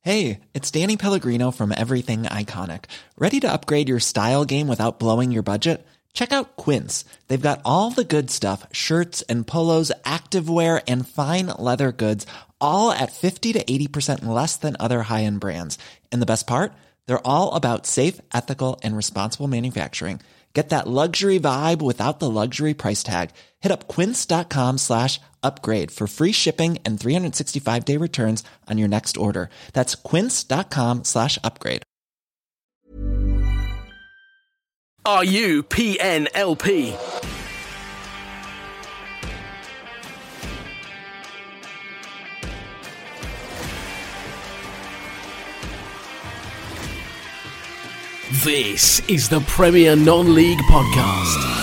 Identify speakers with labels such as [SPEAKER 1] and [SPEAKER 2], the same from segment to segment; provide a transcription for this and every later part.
[SPEAKER 1] Hey, it's Danny Pellegrino from Everything Iconic. Ready to upgrade your style game without blowing your budget? Check out Quince. They've got all the good stuff, shirts and polos, activewear, and fine leather goods, all at 50 to 80% less than other high-end brands. And the best part? They're all about safe, ethical, and responsible manufacturing. Get that luxury vibe without the luxury price tag. Hit up quince.com/upgrade for free shipping and 365-day returns on your next order. That's quince.com/upgrade.
[SPEAKER 2] Are you PNLP? This is the Premier Non-League Podcast.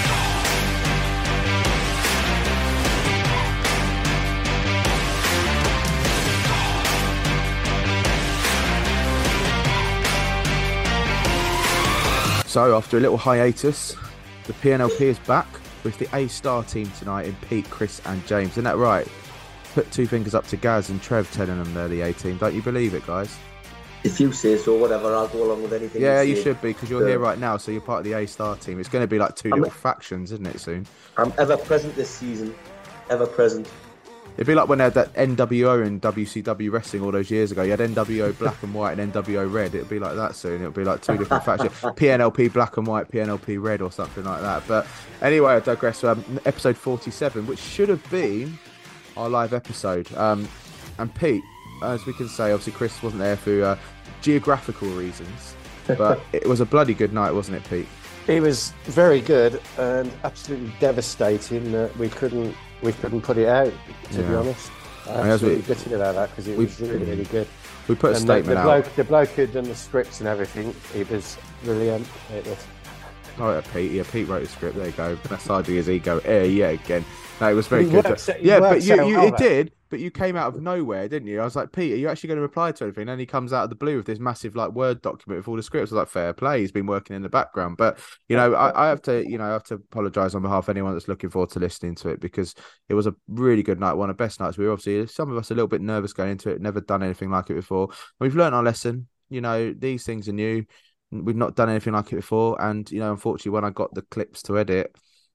[SPEAKER 3] So, after a little hiatus, the PNLP is back with the A-Star team tonight in Pete, Chris and James. Isn't that right? Put two fingers up to Gaz and Trev telling them they're the A-team. Don't you believe it, guys?
[SPEAKER 4] If you say so, whatever, I'll go along with anything.
[SPEAKER 3] Yeah, you should be, because you're here right now, so you're part of the A-Star team. It's going to be like two little factions, isn't it, soon?
[SPEAKER 4] I'm ever present this season. Ever present.
[SPEAKER 3] It'd be like when they had that NWO in WCW wrestling all those years ago. You had NWO black and white and NWO red. It'd be like that soon. It'd be like two different factions. PNLP black and white, PNLP red or something like that. But anyway, I digress. Episode 47, which should have been our live episode. And Pete, as we can say, obviously Chris wasn't there for geographical reasons. But it was a bloody good night, wasn't it, Pete?
[SPEAKER 5] It was very good and absolutely devastating that we couldn't put it out, to be honest. I'm absolutely gutted about that because it was really, really good.
[SPEAKER 3] We put a statement out.
[SPEAKER 5] The bloke who'd done the scripts and everything, it was brilliant.
[SPEAKER 3] Oh, yeah, Pete. Yeah, Pete wrote the script. There you go. Massaging his ego. Yeah, again. No, it was very good. But it did. But you came out of nowhere, didn't you? I was like, Pete, are you actually going to reply to anything? And then he comes out of the blue with this massive Word document with all the scripts. I was like, fair play. He's been working in the background. But I have to apologise on behalf of anyone that's looking forward to listening to it, because it was a really good night, one of the best nights. We were obviously, some of us, a little bit nervous going into it. Never done anything like it before. We've learned our lesson. These things are new. We've not done anything like it before, and unfortunately, when I got the clips to edit,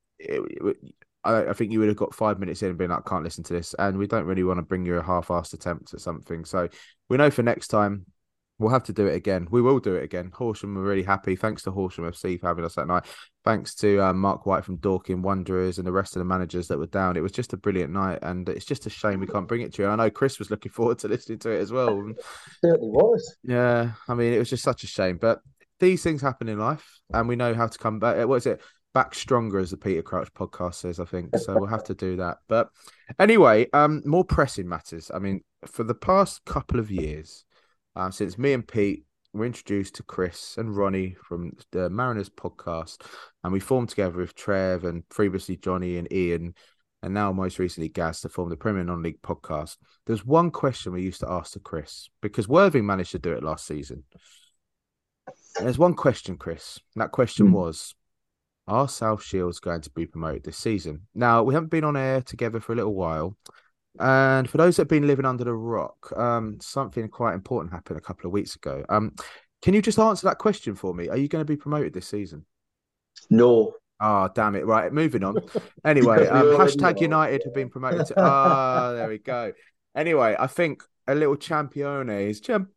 [SPEAKER 3] I think you would have got 5 minutes in and been like, "Can't listen to this," and we don't really want to bring you a half-assed attempt at something. So we know for next time we'll have to do it again. We will do it again. Horsham were really happy. Thanks to Horsham FC for having us that night. Thanks to Mark White from Dorking Wanderers and the rest of the managers that were down. It was just a brilliant night, and it's just a shame we can't bring it to you. I know Chris was looking forward to listening to it as well.
[SPEAKER 4] It certainly was.
[SPEAKER 3] Yeah, I mean, it was just such a shame, but these things happen in life, and we know how to come back. What is it? Back stronger, as the Peter Crouch podcast says, I think. So we'll have to do that. But anyway, more pressing matters. I mean, for the past couple of years, since me and Pete were introduced to Chris and Ronnie from the Mariners podcast, and we formed together with Trev and previously Johnny and Ian, and now most recently Gaz, to form the Premier Non-League podcast, there's one question we used to ask to Chris, because Worthing managed to do it last season. And there's one question, Chris. And that question was, are South Shields going to be promoted this season? Now, we haven't been on air together for a little while. And for those that have been living under the rock, something quite important happened a couple of weeks ago. Can you just answer that question for me? Are you going to be promoted this season?
[SPEAKER 4] No.
[SPEAKER 3] Oh, damn it. Right, moving on. Anyway, hashtag United have been promoted to... there we go. Anyway, I think a little champions.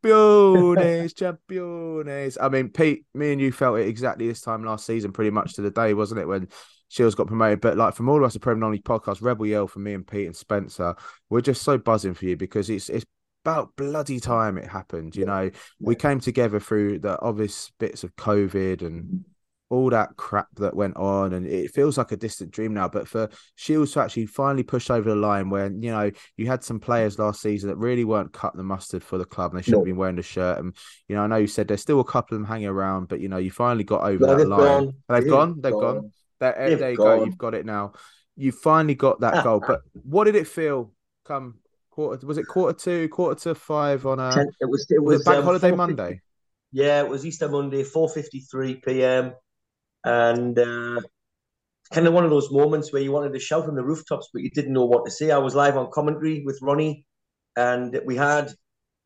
[SPEAKER 3] I mean, Pete, me and you felt it exactly this time last season, pretty much to the day, wasn't it, when Shields got promoted? But like, from all of us at Premier Non-League podcast, Rebel Yell from me and Pete and Spencer, we're just so buzzing for you, because it's about bloody time it happened. We came together through the obvious bits of COVID and all that crap that went on, and it feels like a distant dream now. But for Shields to actually finally push over the line, where you had some players last season that really weren't cut the mustard for the club, and they should have been wearing the shirt. And I know you said there's still a couple of them hanging around, but you finally got over that line. They've gone. There you go. You've got it now. You finally got that goal. But what did it feel? Come quarter? Was it quarter to 5 on a?
[SPEAKER 4] It was
[SPEAKER 3] Bank Holiday Monday.
[SPEAKER 4] Yeah, it was Easter Monday, 4:53 p.m. And kind of one of those moments where you wanted to shout on the rooftops, but you didn't know what to say. I was live on commentary with Ronnie, and we had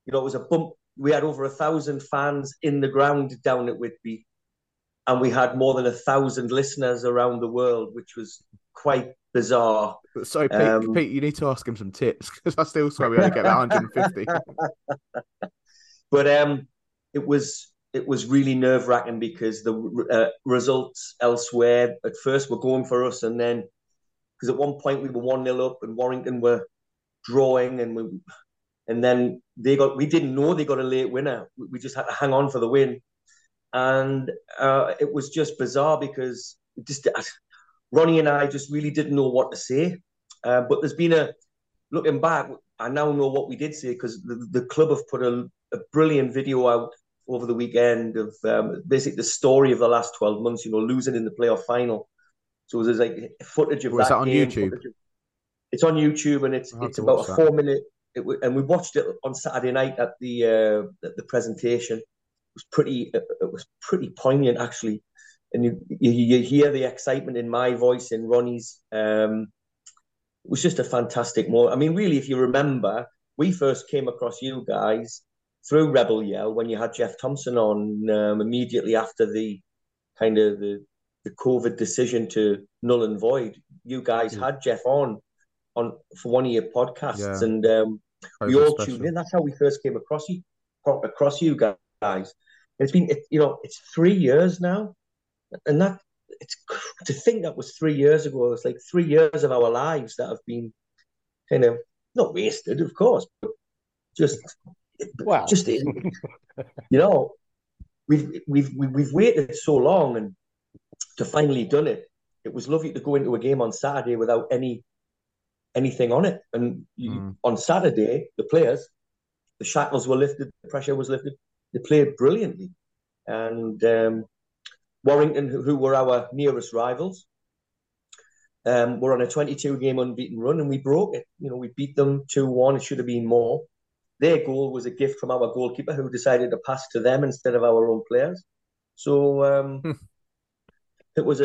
[SPEAKER 4] it was a bump. We had over 1,000 fans in the ground down at Whitby, and we had more than 1,000 listeners around the world, which was quite bizarre.
[SPEAKER 3] Sorry, Pete, you need to ask him some tips, because I still swear we only get about 150.
[SPEAKER 4] But it was really nerve-wracking, because the results elsewhere at first were going for us, and then because at one point we were 1-0 up and Warrington were drawing, and then we didn't know they got a late winner. We just had to hang on for the win, and it was just bizarre, because Ronnie and I just really didn't know what to say. But there's been looking back, I now know what we did say, because the club have put a brilliant video out over the weekend of basically the story of the last 12 months, losing in the playoff final. So there's like footage of that
[SPEAKER 3] on
[SPEAKER 4] game.
[SPEAKER 3] YouTube?
[SPEAKER 4] It's on YouTube, and it's about a 4-minute. And we watched it on Saturday night at the presentation. It was pretty poignant, actually, and you hear the excitement in my voice, in Ronnie's. It was just a fantastic moment. I mean, really, if you remember, we first came across you guys through Rebel Yell when you had Jeff Thompson on immediately after the kind of the COVID decision to null and void. You guys had Jeff on for one of your podcasts, and we all tuned in. That's how we first came across you guys. It's been, it's 3 years now, and to think that was 3 years ago. It's like 3 years of our lives that have been kind of not wasted, of course, but we've waited so long, and to finally done it. It was lovely to go into a game on Saturday without anything on it. And on Saturday, the players, the shackles were lifted, the pressure was lifted. They played brilliantly. And Warrington, who were our nearest rivals, were on a 22-game unbeaten run, and we broke it. We beat them 2-1. It should have been more. Their goal was a gift from our goalkeeper, who decided to pass to them instead of our own players. So it was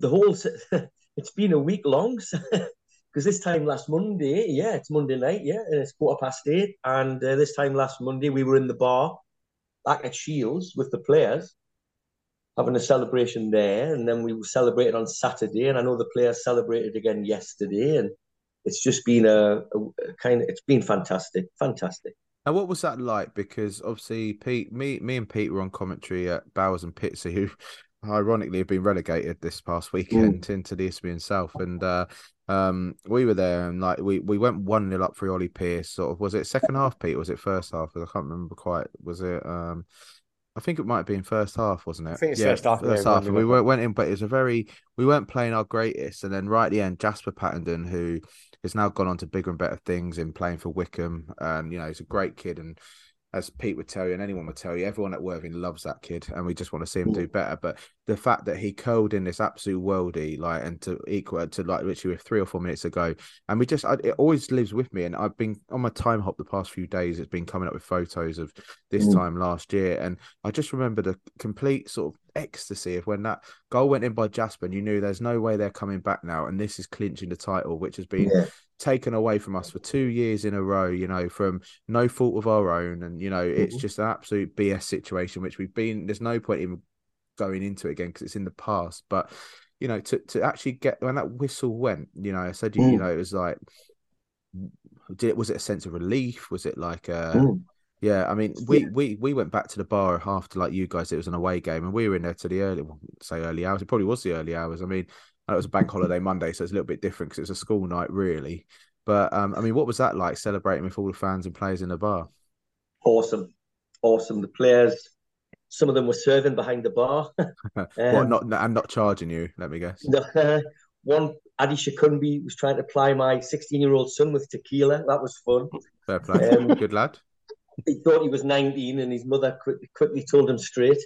[SPEAKER 4] it's been a week long, because this time last Monday, it's Monday night, and it's 8:15, and this time last Monday we were in the bar back at Shields with the players, having a celebration there, and then we celebrated on Saturday, and I know the players celebrated again yesterday, and it's just been it's been fantastic.
[SPEAKER 3] And what was that like? Because obviously, Pete, me and Pete were on commentary at Bowers and Pitsea, who ironically have been relegated this past weekend into the Isthmian South, and we were there, and like we went 1-0 up for Ollie Pearce. Sort of, was it second half, Pete? Or was it first half? I can't remember quite. Was it? I think it might have been first half, wasn't it?
[SPEAKER 5] I think it's first half.
[SPEAKER 3] First half. We went in, but it was we weren't playing our greatest. And then right at the end, Jasper Pattenden, who has now gone on to bigger and better things in playing for Wickham, and he's a great kid, and as Pete would tell you, and anyone would tell you, everyone at Worthing loves that kid, and we just want to see him do better. But the fact that he curled in this absolute worldie, and to equal to literally with 3 or 4 minutes ago, and it always lives with me. And I've been on my time hop the past few days. It's been coming up with photos of this time last year, and I just remember the complete sort of ecstasy of when that goal went in by Jasper, and you knew there's no way they're coming back now, and this is clinching the title, which has been taken away from us for 2 years in a row, from no fault of our own. And, it's just an absolute BS situation, which there's no point in going into it again, because it's in the past. But, to actually get, when that whistle went, I said, it was like, was it a sense of relief? Was it like, yeah, I mean, we went back to the bar after, like you guys, it was an away game, and we were in there to the early hours. It probably was the early hours. I mean, it was a bank holiday Monday, so it's a little bit different because it was a school night, really. But, I mean, what was that like, celebrating with all the fans and players in the bar?
[SPEAKER 4] Awesome. The players, some of them were serving behind the bar.
[SPEAKER 3] Not charging you, let me guess.
[SPEAKER 4] One, Adi Shakunbi, was trying to ply my 16-year-old son with tequila. That was fun.
[SPEAKER 3] Fair play. Good lad.
[SPEAKER 4] He thought he was 19, and his mother quickly told him straight.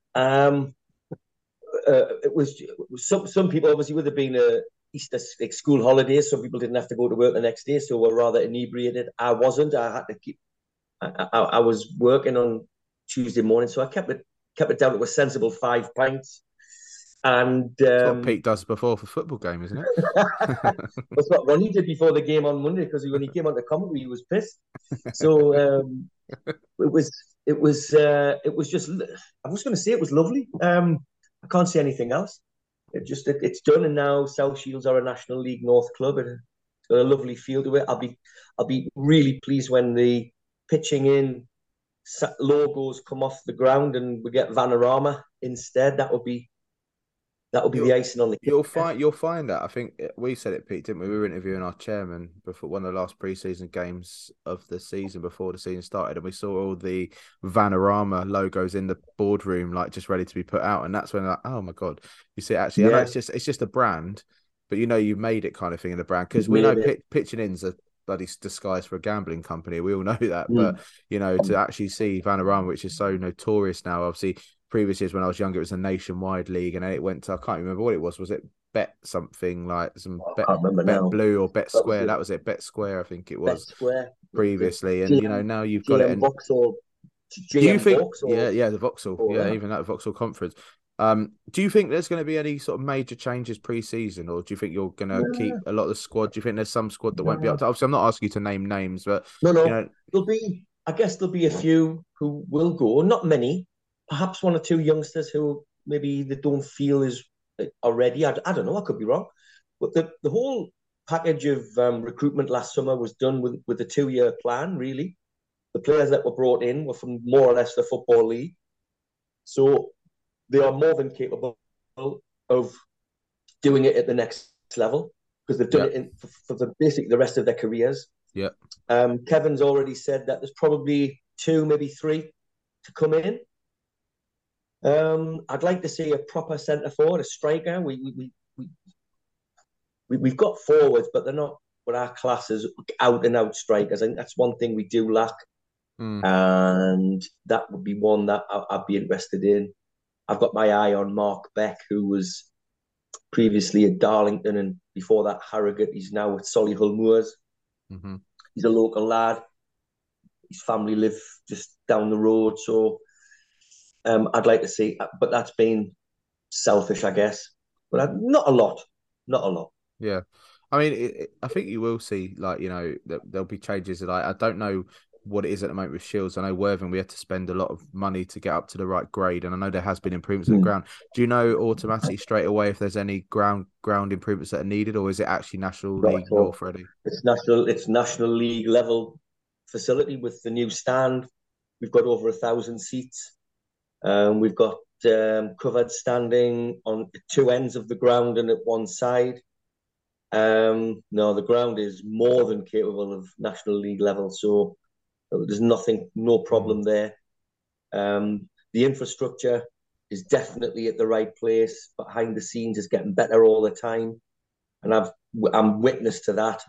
[SPEAKER 4] It was some people, obviously, would have been Easter school holidays. Some people didn't have to go to work the next day, so were rather inebriated. I wasn't. I had to I was working on Tuesday morning, so I kept it down to a sensible 5 pints. And
[SPEAKER 3] that's what Pete does before for football game, isn't it?
[SPEAKER 4] That's what Ronnie did before the game on Monday, because when he came on the commentary, he was pissed. So it was just. I was going to say it was lovely. I can't say anything else. It's done, and now South Shields are a National League North club, and it's got a lovely feel to it. I'll be really pleased when the pitching in logos come off the ground and we get Vanarama instead. That would be the icing on the cake.
[SPEAKER 3] You'll find that. I think we said it, Pete, didn't we? We were interviewing our chairman before one of the last pre-season games of the season before the season started, and we saw all the Vanarama logos in the boardroom, like just ready to be put out. And that's when, like, oh my god, you see, actually, I know it's just a brand, but you've made it kind of thing in the brand, because we know pitching in's a bloody disguise for a gambling company. We all know that, but to actually see Vanarama, which is so notorious now, obviously. Previous years when I was younger, it was a nationwide league, and then it went to, I can't remember what it was. Was it Bet something, like some Bet Blue or Bet Square? That was it, Bet Square, I think it was. Bet Square previously, and now you've got it.
[SPEAKER 4] Vauxhall.
[SPEAKER 3] Do you think? The Vauxhall, even that Vauxhall Conference. Do you think there's going to be any sort of major changes pre-season, or do you think you're going to keep a lot of the squad? Do you think there's some squad that won't be up to? Obviously, I'm not asking you to name names, but
[SPEAKER 4] there'll be. I guess there'll be a few who will go. Not many. Perhaps one or two youngsters who maybe they don't feel is already. I don't know. I could be wrong, but the whole package of recruitment last summer was done with a 2-year plan. Really, the players that were brought in were from more or less the Football League, so they are more than capable of doing it at the next level, because they've done it for the rest of their careers.
[SPEAKER 3] Yeah.
[SPEAKER 4] Kevin's already said that there's probably 2, maybe 3 to come in. I'd like to see a proper centre forward, a striker. We've got forwards, but they're not what our class is, out and out strikers. I think that's one thing we do lack, and that would be one that I'd be interested in. I've got my eye on Mark Beck, who was previously at Darlington and before that Harrogate. He's now at Solihull Moors.
[SPEAKER 3] Mm-hmm.
[SPEAKER 4] He's a local lad. His family live just down the road, so. I'd like to see, but that's been selfish, I guess. But not a lot.
[SPEAKER 3] Yeah, I mean, I think you will see, like, there'll be changes. Like, I don't know what it is at the moment with Shields. I know Worthing, we had to spend a lot of money to get up to the right grade, and I know there has been improvements in the ground. Do you know automatically straight away if there's any ground improvements that are needed, or is it actually National League North ready?
[SPEAKER 4] It's National League level facility with the new stand. We've got over 1,000 seats. We've got covered standing on 2 ends of the ground and at one side. No, the ground is more than capable of National League level, so there's no problem there. The infrastructure is definitely at the right place. Behind the scenes is getting better all the time, and I'm witness to that.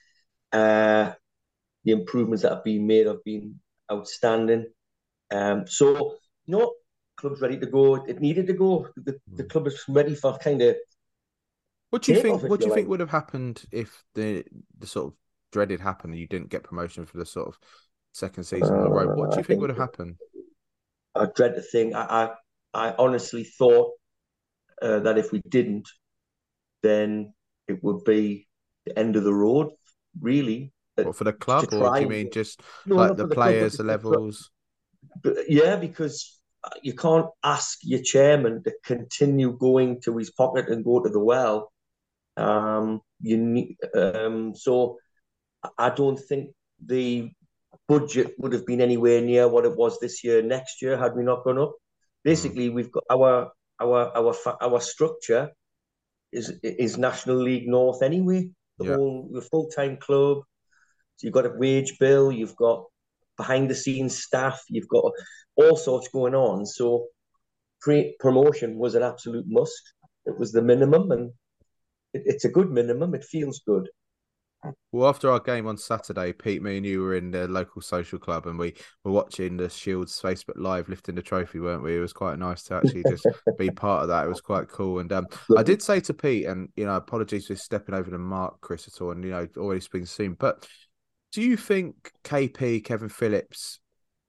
[SPEAKER 4] The improvements that have been made have been outstanding. So. No, club's ready to go. It needed to go. The club is ready for kind of.
[SPEAKER 3] What do you think? What do you think would have happened if the sort of dreaded happened and you didn't get promotion for the sort of second season in a row? What do you think would have happened?
[SPEAKER 4] I dread to think. I honestly thought that if we didn't, then it would be the end of the road. Really.
[SPEAKER 3] What, for the club, or do you mean just like the players, the levels?
[SPEAKER 4] Yeah, because you can't ask your chairman to continue going to his pocket and go to the well. You need, so I don't think the budget would have been anywhere near what it was this year, next year, had we not gone up. Basically, we've got our structure is National League North anyway. The full-time club. So you've got a wage bill, you've got behind the scenes staff, you've got all sorts going on. So promotion was an absolute must. It was the minimum, and it's a good minimum. It feels good.
[SPEAKER 3] Well, after our game on Saturday, Pete, me and you were in the local social club, and we were watching the Shields Facebook Live lifting the trophy, weren't we? It was quite nice to actually just be part of that. It was quite cool. And I did say to Pete, and apologies for stepping over the mark, Chris, at all, and already speaking soon, but do you think KP, Kevin Phillips,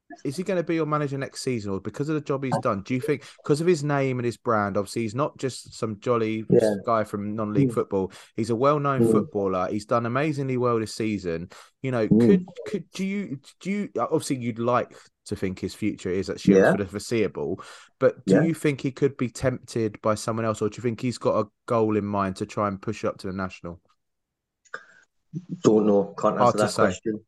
[SPEAKER 3] is he going to be your manager next season, or because of the job he's done? Do you think because of his name and his brand? Obviously, he's not just some jolly guy from non-league football. He's a well-known footballer. He's done amazingly well this season. You know, could do you obviously you'd like to think his future is at Shields for the foreseeable, but do you think he could be tempted by someone else, or do you think he's got a goal in mind to try and push up to the national?
[SPEAKER 4] Don't know. Can't answer that question.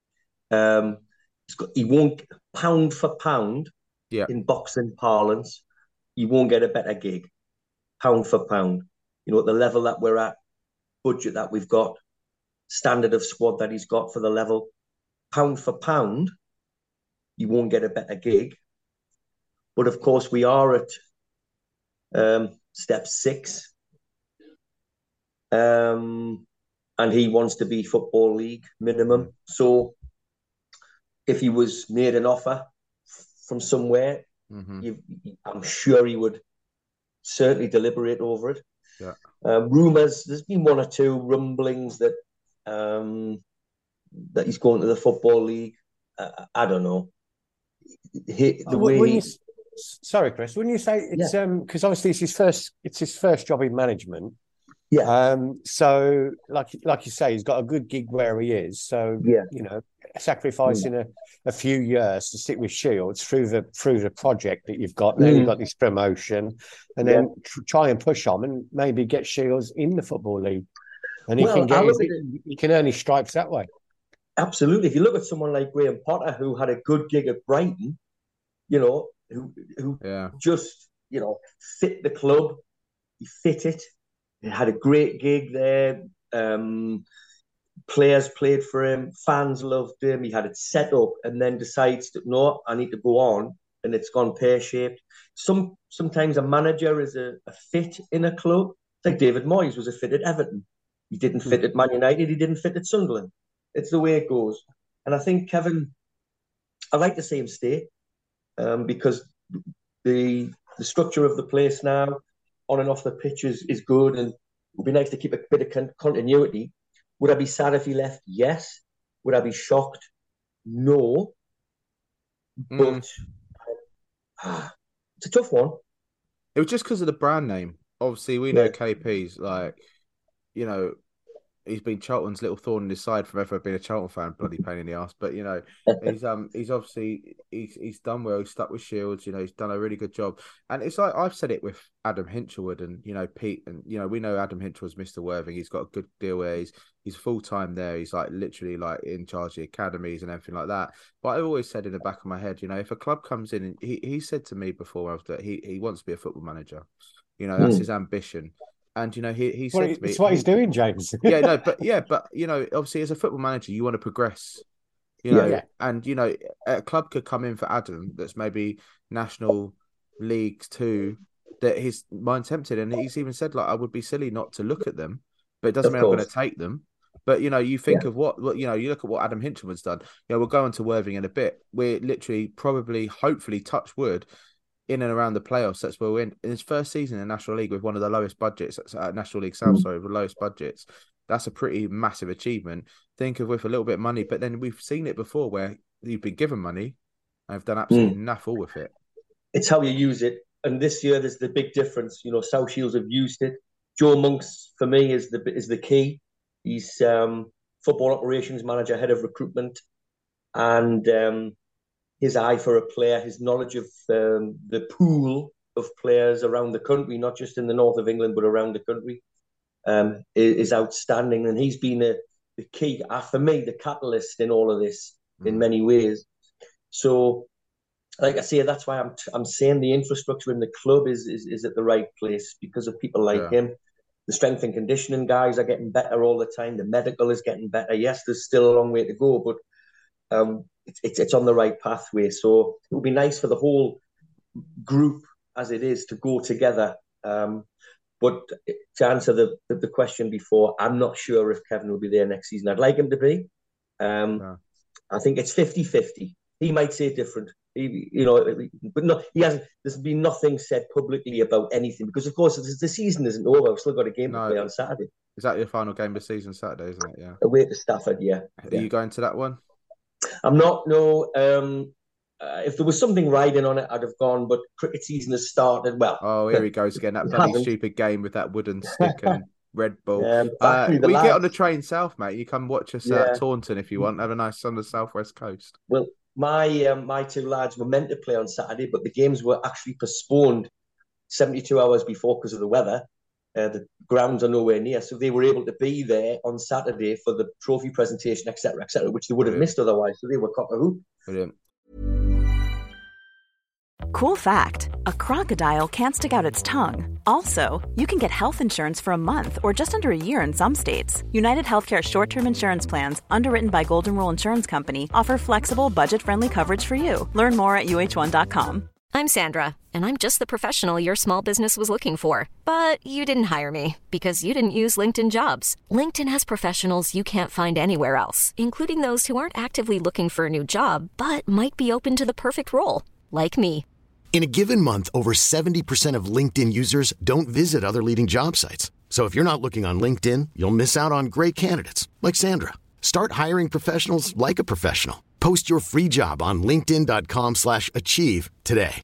[SPEAKER 4] He won't, pound for pound, in boxing parlance, he won't get a better gig. Pound for pound. You know, at the level that we're at, budget that we've got, standard of squad that he's got for the level, pound for pound, you won't get a better gig. But of course, we are at step 6. And he wants to be Football League minimum. So if he was made an offer from somewhere, I'm sure he would certainly deliberate over it.
[SPEAKER 3] Yeah.
[SPEAKER 4] Rumours, there's been 1 or 2 rumblings that that he's going to the Football League. I don't know.
[SPEAKER 5] Sorry, Chris. When you say it's because obviously it's his first job in management.
[SPEAKER 4] Yeah.
[SPEAKER 5] So like you say, he's got a good gig where he is. So you know, sacrificing a few years to stick with Shields through the project that you've got. Now you've got this promotion, and then try and push on and maybe get Shields in the Football League, and he can earn his stripes that way.
[SPEAKER 4] Absolutely. If you look at someone like Graham Potter, who had a good gig at Brighton, you know, who just, you know, fit the club, he fit it. He had a great gig there. Players played for him. Fans loved him. He had it set up, and then decides that no, I need to go on, and it's gone pear-shaped. Sometimes a manager is a fit in a club. It's like David Moyes was a fit at Everton. He didn't fit at Man United. He didn't fit at Sunderland. It's the way it goes. And I think Kevin, I'd like to see him stay because the structure of the place now, on and off the pitch, is good, and it would be nice to keep a bit of continuity. Would I be sad if he left? Yes. Would I be shocked? No. But it's a tough one.
[SPEAKER 3] It was just because of the brand name. Obviously, we know KP's like, you know, he's been Charlton's little thorn in his side from ever being a Charlton fan, bloody pain in the ass. But you know, he's obviously he's done well. He's stuck with Shields. You know, he's done a really good job. And it's like I've said it with Adam Hinchelwood and you know Pete, and you know we know Adam Hinchelwood's Mr. Worthing. He's got a good deal where he's full time there. He's like literally like in charge of the academies and everything like that. But I've always said in the back of my head, you know, if a club comes in and he said to me before that he wants to be a football manager. You know, that's his ambition. And, you know, he said to me...
[SPEAKER 5] It's what he's doing, James.
[SPEAKER 3] but you know, obviously as a football manager, you want to progress, you know, and, you know, a club could come in for Adam that's maybe National League 2, that his mind tempted. And he's even said, like, I would be silly not to look at them, but it doesn't mean I'm going to take them. But, you know, you think of what, you know, you look at what Adam Hinchelwood's done. You know, we'll go on to Worthing in a bit. We're literally probably, hopefully, touch wood, in and around the playoffs. That's where we're in his first season in the National League with one of the lowest budgets. That's National League South, sorry, with the lowest budgets. That's a pretty massive achievement. Think of with a little bit of money, but then we've seen it before where you've been given money and have done absolutely naff all with it.
[SPEAKER 4] It's how you use it. And this year, there's the big difference. You know, South Shields have used it. Joe Monks, for me, is the key. He's football operations manager, head of recruitment, and his eye for a player, his knowledge of the pool of players around the country, not just in the north of England, but around the country, is outstanding. And he's been the key, for me, the catalyst in all of this in many ways. So, like I say, that's why I'm saying the infrastructure in the club is at the right place because of people like him. The strength and conditioning guys are getting better all the time. The medical is getting better. Yes, there's still a long way to go, but it's on the right pathway. So it would be nice for the whole group as it is to go together. But to answer the question before, I'm not sure if Kevin will be there next season. I'd like him to be. I think it's 50-50. He might say different. But no, he hasn't. There's been nothing said publicly about anything because, of course, the season isn't over. We've still got a game to play on Saturday.
[SPEAKER 3] Is that your final game of the season, Saturday, isn't it? Yeah.
[SPEAKER 4] Away to Stafford, yeah.
[SPEAKER 3] Are you going to that one?
[SPEAKER 4] I'm not. No. if there was something riding on it, I'd have gone. But cricket season has started. Well,
[SPEAKER 3] oh, here he goes again. That bloody stupid game with that wooden stick and Red Bull. We get on the train south, mate. You come watch us at Taunton if you want. Have a nice on the southwest coast.
[SPEAKER 4] Well, my two lads were meant to play on Saturday, but the games were actually postponed 72 hours before because of the weather. The grounds are nowhere near, so they were able to be there on Saturday for the trophy presentation, etc., which they would have missed otherwise. So they were cock a hoop.
[SPEAKER 3] Brilliant.
[SPEAKER 6] Cool fact, a crocodile can't stick out its tongue. Also, you can get health insurance for a month or just under a year in some states. United Healthcare short-term insurance plans, underwritten by Golden Rule Insurance Company, offer flexible, budget-friendly coverage for you. Learn more at uh1.com.
[SPEAKER 7] I'm Sandra, and I'm just the professional your small business was looking for. But you didn't hire me because you didn't use LinkedIn Jobs. LinkedIn has professionals you can't find anywhere else, including those who aren't actively looking for a new job, but might be open to the perfect role, like me.
[SPEAKER 8] In a given month, over 70% of LinkedIn users don't visit other leading job sites. So if you're not looking on LinkedIn, you'll miss out on great candidates like Sandra. Start hiring professionals like a professional. Post your free job on linkedin.com/achieve today.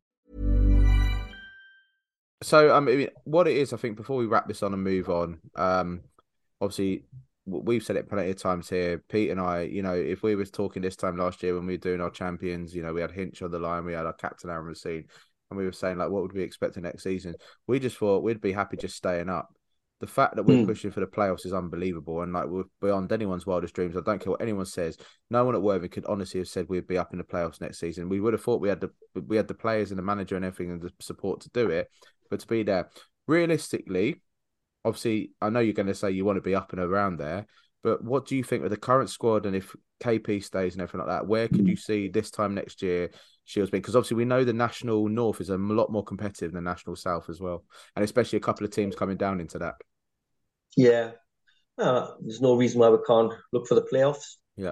[SPEAKER 3] So, I mean, what it is, I think, before we wrap this on and move on, obviously, we've said it plenty of times here, Pete and I, you know, if we was talking this time last year when we were doing our champions, you know, we had Hinch on the line, we had our captain Aaron Racine, and we were saying, like, what would we expect next season? We just thought we'd be happy just staying up. The fact that we're pushing for the playoffs is unbelievable, and like we're beyond anyone's wildest dreams. I don't care what anyone says. No one at Worthing could honestly have said we'd be up in the playoffs next season. We would have thought we had the players and the manager and everything and the support to do it, but to be there, realistically, obviously, I know you're going to say you want to be up and around there, but what do you think of the current squad, and if KP stays and everything like that, where could you see this time next year Shields being? Because obviously we know the National North is a lot more competitive than the National South as well, and especially a couple of teams coming down into that.
[SPEAKER 4] Yeah, there's no reason why we can't look for the playoffs.
[SPEAKER 3] Yeah,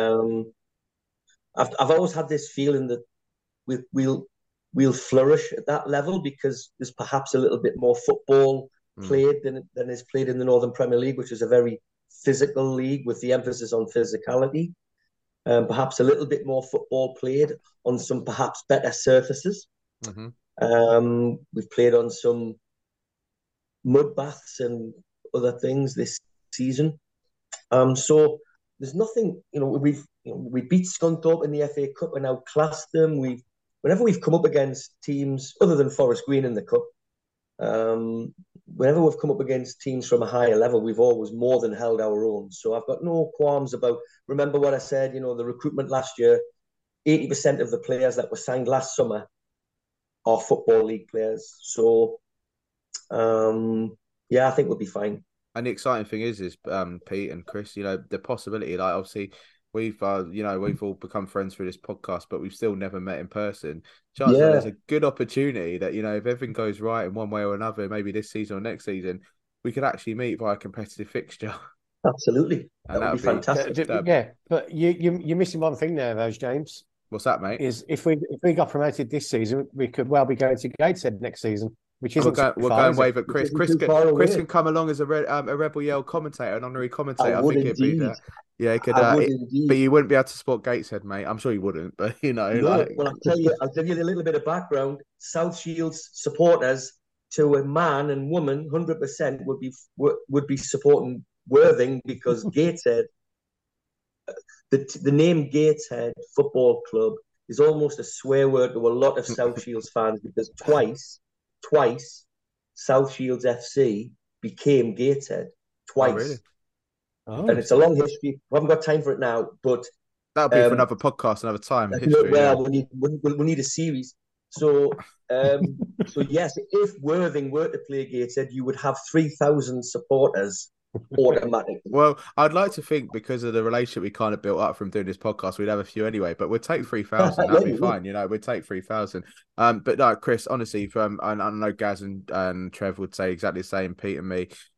[SPEAKER 4] I've always had this feeling that we'll flourish at that level because there's perhaps a little bit more football played than is played in the Northern Premier League, which is a very physical league with the emphasis on physicality. Perhaps a little bit more football played on some perhaps better surfaces. We've played on some mud baths and other things this season. So there's nothing, we beat Scunthorpe in the FA Cup and outclassed them. Whenever we've come up against teams other than Forest Green in the Cup, whenever we've come up against teams from a higher level, we've always more than held our own. So I've got no qualms about, remember what I said, the recruitment last year, 80% of the players that were signed last summer are Football League players. So, I think we'll be fine.
[SPEAKER 3] And the exciting thing is Pete and Chris, the possibility, like obviously we've all become friends through this podcast, but we've still never met in person. Chances are there's a good opportunity that, if everything goes right in one way or another, maybe this season or next season, we could actually meet via a competitive fixture.
[SPEAKER 4] Absolutely. That would be fantastic.
[SPEAKER 5] But you're missing one thing there, though, James.
[SPEAKER 3] What's that, mate?
[SPEAKER 5] Is if we got promoted this season, we could well be going to Gateshead next season. Which isn't
[SPEAKER 3] we'll go and wave at Chris. Chris can come along as a Rebel Yell commentator, an honorary commentator. I think it'd be that. Yeah, he could. But you wouldn't be able to support Gateshead, mate. I'm sure you wouldn't. But
[SPEAKER 4] Well, I'll tell you a little bit of background. South Shields supporters, to a man and woman, 100% would be supporting Worthing because Gateshead, the name Gateshead Football Club is almost a swear word to a lot of South Shields fans because twice South Shields FC became Gateshead. Twice. Oh, really? Oh. And it's a long history. We haven't got time for it now, but
[SPEAKER 3] that'll be for another podcast, another time.
[SPEAKER 4] We need a series. So, yes, if Worthing were to play Gateshead, you would have 3,000 supporters automatically.
[SPEAKER 3] Well, I'd like to think because of the relationship we kind of built up from doing this podcast, we'd have a few anyway. But we'd take 3,000. That'd be fine. We'd take 3,000. But no, Chris, honestly, I know Gaz and Trev would say exactly the same. Pete and me,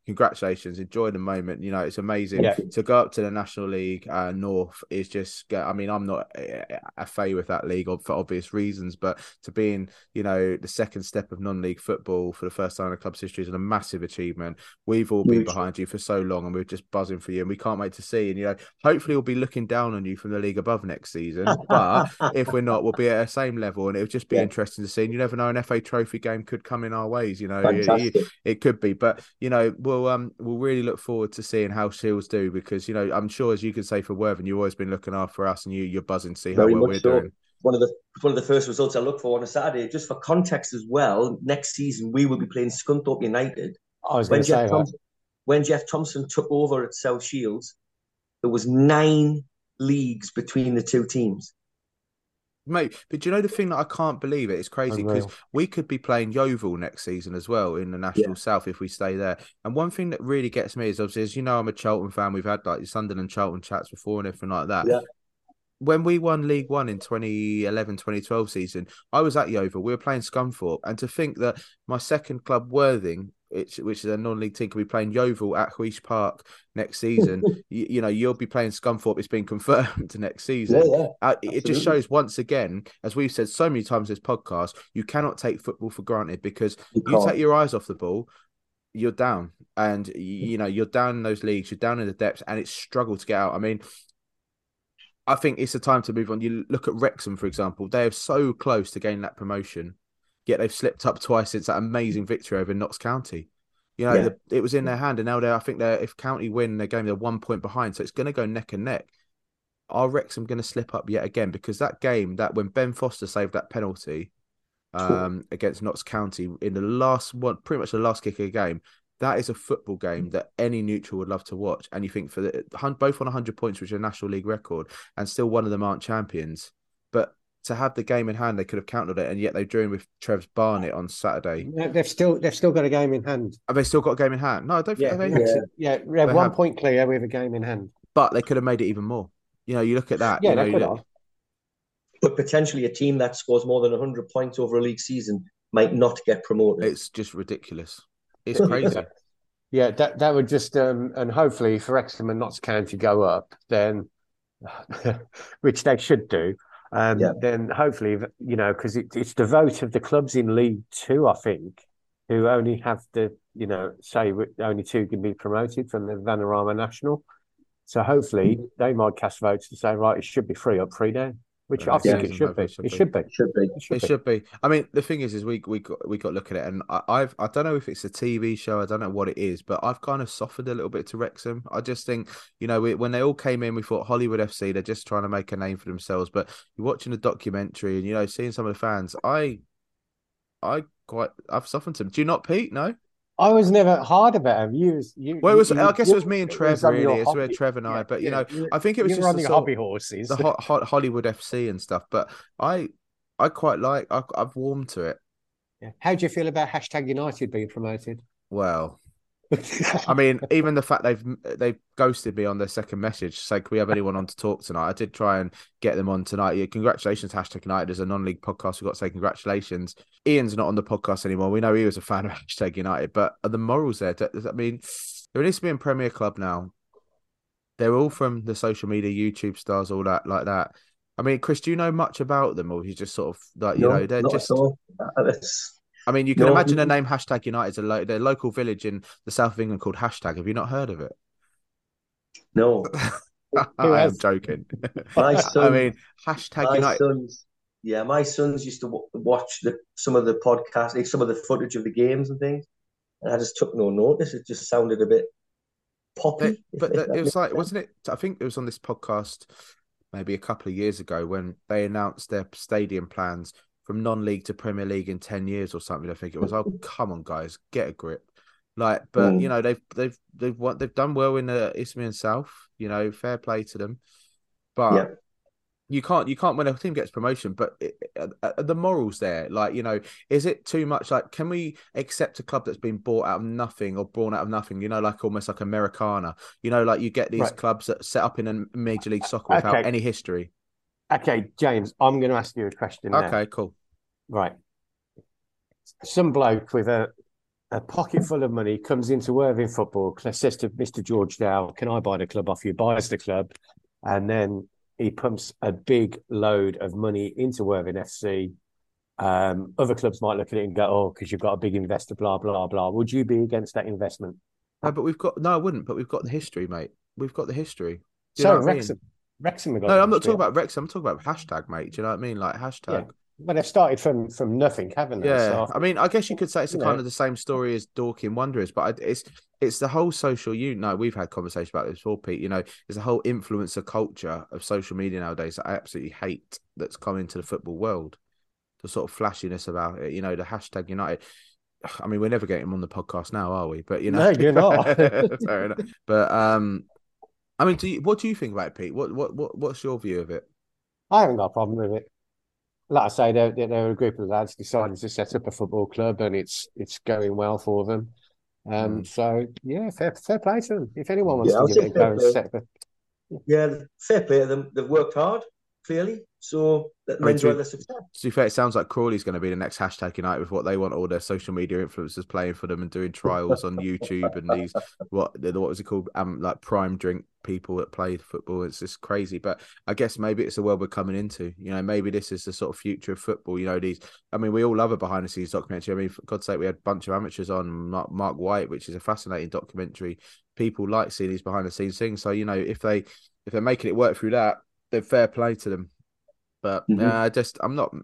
[SPEAKER 3] congratulations, enjoy the moment. You know, it's amazing to go up to the National League North is just, I mean, I'm not a fan with that league for obvious reasons, but to be in, you know, the second step of non-league football for the first time in the club's history is a massive achievement. We've all been behind you for so long and we're just buzzing for you and we can't wait to see. And, you know, hopefully we'll be looking down on you from the league above next season. But if we're not, we'll be at the same level and it'll just be interesting to see. And you never know, an FA Trophy game could come in our ways, you know, it could be. But, you know, we'll really look forward to seeing how Shields do because, you know, I'm sure, as you can say for Worthing, you've always been looking after us and you're buzzing to see how well we're doing.
[SPEAKER 4] One of the first results I look for on a Saturday. Just for context as well, next season we will be playing Scunthorpe United.
[SPEAKER 5] I was going to say
[SPEAKER 4] when Jeff Thompson took over at South Shields, there was 9 leagues between the two teams.
[SPEAKER 3] Mate, but do you know the thing that I can't believe it? It's crazy because we could be playing Yeovil next season as well in the National South if we stay there. And one thing that really gets me is obviously, as you know, I'm a Charlton fan. We've had like the Sunderland Charlton chats before and everything like that.
[SPEAKER 4] Yeah.
[SPEAKER 3] When we won League One in 2011-2012 season, I was at Yeovil. We were playing Scunthorpe. And to think that my second club, Worthing, which is a non-league team, could be playing Yeovil at Huish Park next season. you know, you'll be playing Scunthorpe. It's been confirmed to next season. It just shows once again, as we've said so many times in this podcast, you cannot take football for granted because you take your eyes off the ball, you're down. And, you know, you're down in those leagues, you're down in the depths, and it's struggle to get out. I mean, I think it's a time to move on. You look at Wrexham, for example. They are so close to gaining that promotion, yet they've slipped up twice since that amazing victory over Notts County. You know, it was in their hand, and now I think if County win their game, they're 1 point behind, so it's going to go neck and neck. Are Wrexham going to slip up yet again? Because that game, that when Ben Foster saved that penalty against Notts County in the last one, pretty much the last kick of the game, that is a football game that any neutral would love to watch. And you think for both on 100 points, which is a National League record, and still one of them aren't champions. But to have the game in hand, they could have counted it, and yet they drew in with Trev's Barnet on Saturday.
[SPEAKER 5] They've still got a game in hand.
[SPEAKER 3] Have they still got a game in hand? No, I don't think
[SPEAKER 5] they have 1 point clear with a game in hand.
[SPEAKER 3] But they could have made it even more. You know, you look at that.
[SPEAKER 5] Yeah, they could have.
[SPEAKER 4] But potentially a team that scores more than 100 points over a league season might not get promoted.
[SPEAKER 3] It's just ridiculous. It's crazy.
[SPEAKER 5] Yeah, that would just and hopefully if Wrexham and Notts County go up, then which they should do. Then hopefully, you know, because it's the vote of the clubs in League Two, I think, who only have the, you know, say only 2 can be promoted from the Vanarama National. So hopefully they might cast votes to say, right, it should be 3 up, 3 down. Which I think it should be. It should be.
[SPEAKER 3] I mean, the thing is we got to look at it, and I don't know if it's a TV show, I don't know what it is, but I've kind of softened a little bit to Wrexham. I just think, you know, when they all came in, we thought Hollywood FC, they're just trying to make a name for themselves. But you're watching the documentary, and you know, seeing some of the fans, I've softened them. Do you not, Pete? No.
[SPEAKER 5] I was never hard about him.
[SPEAKER 3] I guess it was me and Trev, really. It's where Trev and I. But, you know, I think it was just
[SPEAKER 5] running hobby horses.
[SPEAKER 3] The Hollywood FC and stuff. But I quite like, I've warmed to it.
[SPEAKER 5] Yeah. How do you feel about #United being promoted?
[SPEAKER 3] Well, I mean, even the fact they've ghosted me on their second message, say, can we have anyone on to talk tonight? I did try and get them on tonight. Yeah, congratulations, #United. As a non-league podcast, we've got to say congratulations. Ian's not on the podcast anymore. We know he was a fan of #United, but are the morals there? I mean, there needs to be a Premier Club now. They're all from the social media, YouTube stars, all that, like that. I mean, Chris, do you know much about them, or you just sort of like, you know, they're just... I mean, you can imagine the name #United. Their local village in the south of England called #. Have you not heard of it?
[SPEAKER 4] No.
[SPEAKER 3] I am joking.
[SPEAKER 4] My son,
[SPEAKER 3] I mean, #United.
[SPEAKER 4] My sons used to watch some of the podcasts, some of the footage of the games and things, and I just took no notice. It just sounded a bit poppy.
[SPEAKER 3] But it was like, wasn't it? I think it was on this podcast maybe a couple of years ago when they announced their stadium plans from non-league to Premier League in 10 years or something. I think it was. Oh, come on, guys, get a grip. Like, but you know, they've done well in the Isthmian South. You know, fair play to them. But you can't when a team gets promotion. But the morals there, like, you know, is it too much? Like, can we accept a club that's been bought out of nothing or born out of nothing? You know, like almost like Americana. You know, like you get these clubs that set up in a Major League Soccer without any history.
[SPEAKER 5] Okay, James, I'm going to ask you a question now.
[SPEAKER 3] Okay, cool.
[SPEAKER 5] Right. Some bloke with a a pocket full of money, comes into Worthing Football Club, says to Mr. George Dow, "Can I buy the club off you?" Buys the club, and then he pumps a big load of money into Worthing FC. Other clubs might look at it and go, "Oh, because you've got a big investor, blah blah blah." Would you be against that investment?
[SPEAKER 3] No, but I wouldn't. But we've got the history, mate. We've got the history.
[SPEAKER 5] So Wrexham.
[SPEAKER 3] No, I'm not talking about Wrexham. I'm talking about hashtag, mate. Do you know what I mean? Like hashtag.
[SPEAKER 5] Yeah. But they've started from nothing, haven't they?
[SPEAKER 3] Yeah, so I mean, I guess you could say it's kind of the same story as Dorking Wanderers, but it's the whole social. We've had conversations about this before, Pete. There's a whole influencer culture of social media nowadays that I absolutely hate. That's come into the football world. The sort of flashiness about it. The hashtag United. I mean, we're never getting them on the podcast now, are we? But
[SPEAKER 5] no, you're not.
[SPEAKER 3] Fair enough. But I mean, what do you think about it, Pete? What's your view of it?
[SPEAKER 5] I haven't got a problem with it. Like I say, they're a group of lads deciding to set up a football club, and it's going well for them. So yeah, fair play to them. If anyone wants to give it a go and set up,
[SPEAKER 4] fair play to them. They've worked hard, clearly. So let them enjoy their success.
[SPEAKER 3] To be fair, it sounds like Crawley's going to be the next hashtag United with what they want all their social media influencers playing for them and doing trials on YouTube and these what was it called? Like prime drink people that play football. It's just crazy. But I guess maybe it's the world we're coming into. Maybe this is the sort of future of football. We all love a behind the scenes documentary. I mean, for God's sake, we had a bunch of amateurs on Mark White, which is a fascinating documentary. People like seeing these behind the scenes things. So, if they're making it work through that, then fair play to them. But I'm not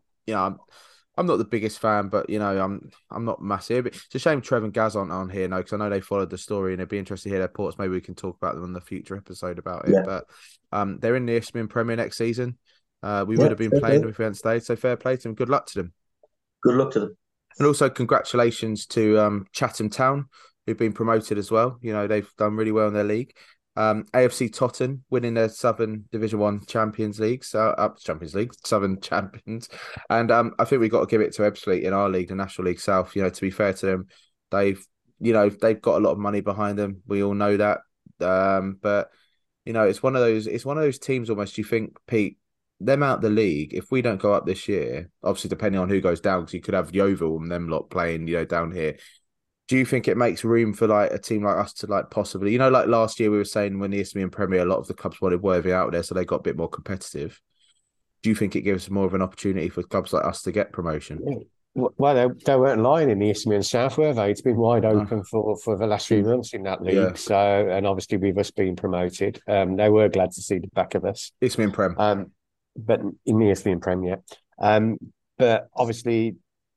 [SPEAKER 3] the biggest fan, but I'm not massive. It's a shame Trev and Gaz aren't on here now because I know they followed the story and it'd be interesting to hear their thoughts. Maybe we can talk about them in the future episode about it. But they're in the Isthmian Premier next season. We would have been playing them if we hadn't stayed. So fair play to them. Good luck to them.
[SPEAKER 4] Good luck to them.
[SPEAKER 3] And also congratulations to Chatham Town, who've been promoted as well. They've done really well in their league. AFC Tottenham winning their Southern Division 1 Champions League, Southern Champions. And I think we've got to give it to Ebbsfleet in our league, the National League South. To be fair to them, they've got a lot of money behind them. We all know that. But it's one of those teams almost you think, Pete, them out the league, if we don't go up this year, obviously depending on who goes down, because you could have Yeovil and them lot playing, down here. Do you think it makes room for like a team like us to like possibly, like last year we were saying when the Isthmian Premier, a lot of the clubs wanted Worthing out there, so they got a bit more competitive. Do you think it gives more of an opportunity for clubs like us to get promotion?
[SPEAKER 5] Well, they weren't lying in the Isthmian South, were they? It's been wide open for the last few months in that league. Yeah. So, and obviously with us being promoted, they were glad to see the back of us.
[SPEAKER 3] Isthmian Prem.
[SPEAKER 5] But in the Isthmian Prem, yeah. But obviously,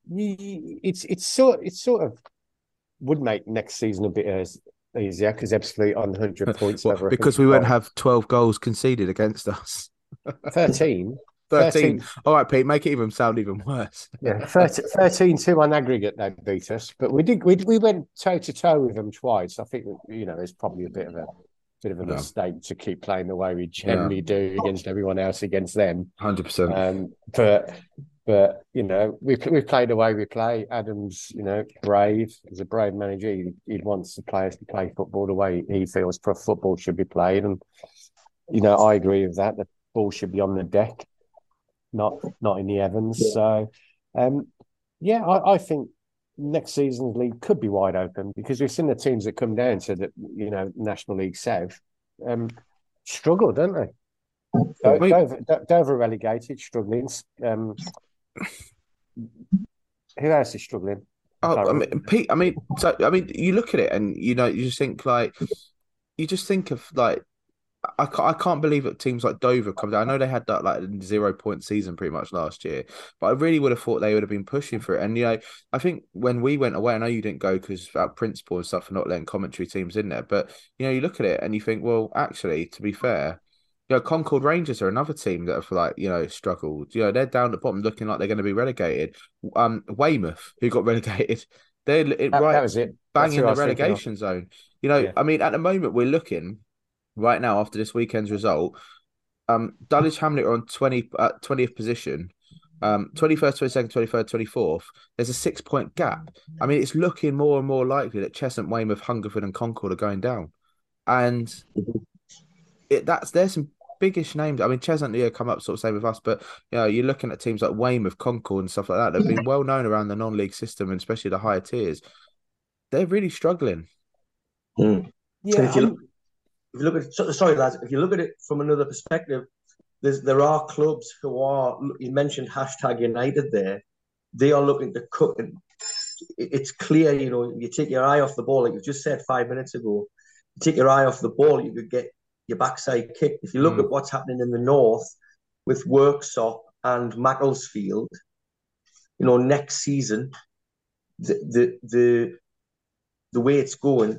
[SPEAKER 5] it's sort of would make next season a bit easier because Ebbsfleet on 100 points.
[SPEAKER 3] Because we won't have 12 goals conceded against us.
[SPEAKER 5] 13.
[SPEAKER 3] 13. All right, Pete, make it sound even worse.
[SPEAKER 5] Yeah, 13-2 on aggregate they beat us, but we went toe to toe with them twice. I think it's probably a bit of a mistake to keep playing the way we generally do against everyone else against them.
[SPEAKER 3] 100%.
[SPEAKER 5] But we played the way we play. Adam's brave. He's a brave manager. He wants the players to play football the way he feels football should be played, and I agree with that. The ball should be on the deck, not in the Evans. Yeah. So, I think next season's league could be wide open because we've seen the teams that come down to the National League South struggle, don't they? Dover relegated, struggling. Who else is struggling?
[SPEAKER 3] Pete. You look at it and you just think of I can't believe that teams like Dover come down. I know they had that 0-point season pretty much last year, but I really would have thought they would have been pushing for it. And I think when we went away, I know you didn't go because of principle and stuff for not letting commentary teams in there, but you look at it and you think, well, actually, to be fair. Concord Rangers are another team that have struggled. They're down at the bottom, looking like they're going to be relegated. Weymouth, who got relegated, they're
[SPEAKER 5] that was it.
[SPEAKER 3] Bang in the relegation zone. I mean, at the moment we're looking right now after this weekend's result. Dulwich Hamlet are on 20th position. 21st, 22nd, 23rd, 24th. There's a 6-point gap. I mean, it's looking more and more likely that Cheshunt, Weymouth, Hungerford, and Concord are going down, and there's some biggish names. I mean, Cheshunt come up sort of same with us, but you're looking at teams like Weymouth, Concord, and stuff like that. They've been well known around the non-league system, and especially the higher tiers. they're really struggling.
[SPEAKER 4] Yeah, if you look at sorry lads, if you look at it from another perspective, there are clubs who are. You mentioned #United there. They are looking to cut. And it's clear, you take your eye off the ball, like you just said 5 minutes ago. You take your eye off the ball, you could get your backside kicked. If you look at what's happening in the north with Worksop and Macclesfield, next season, the way it's going,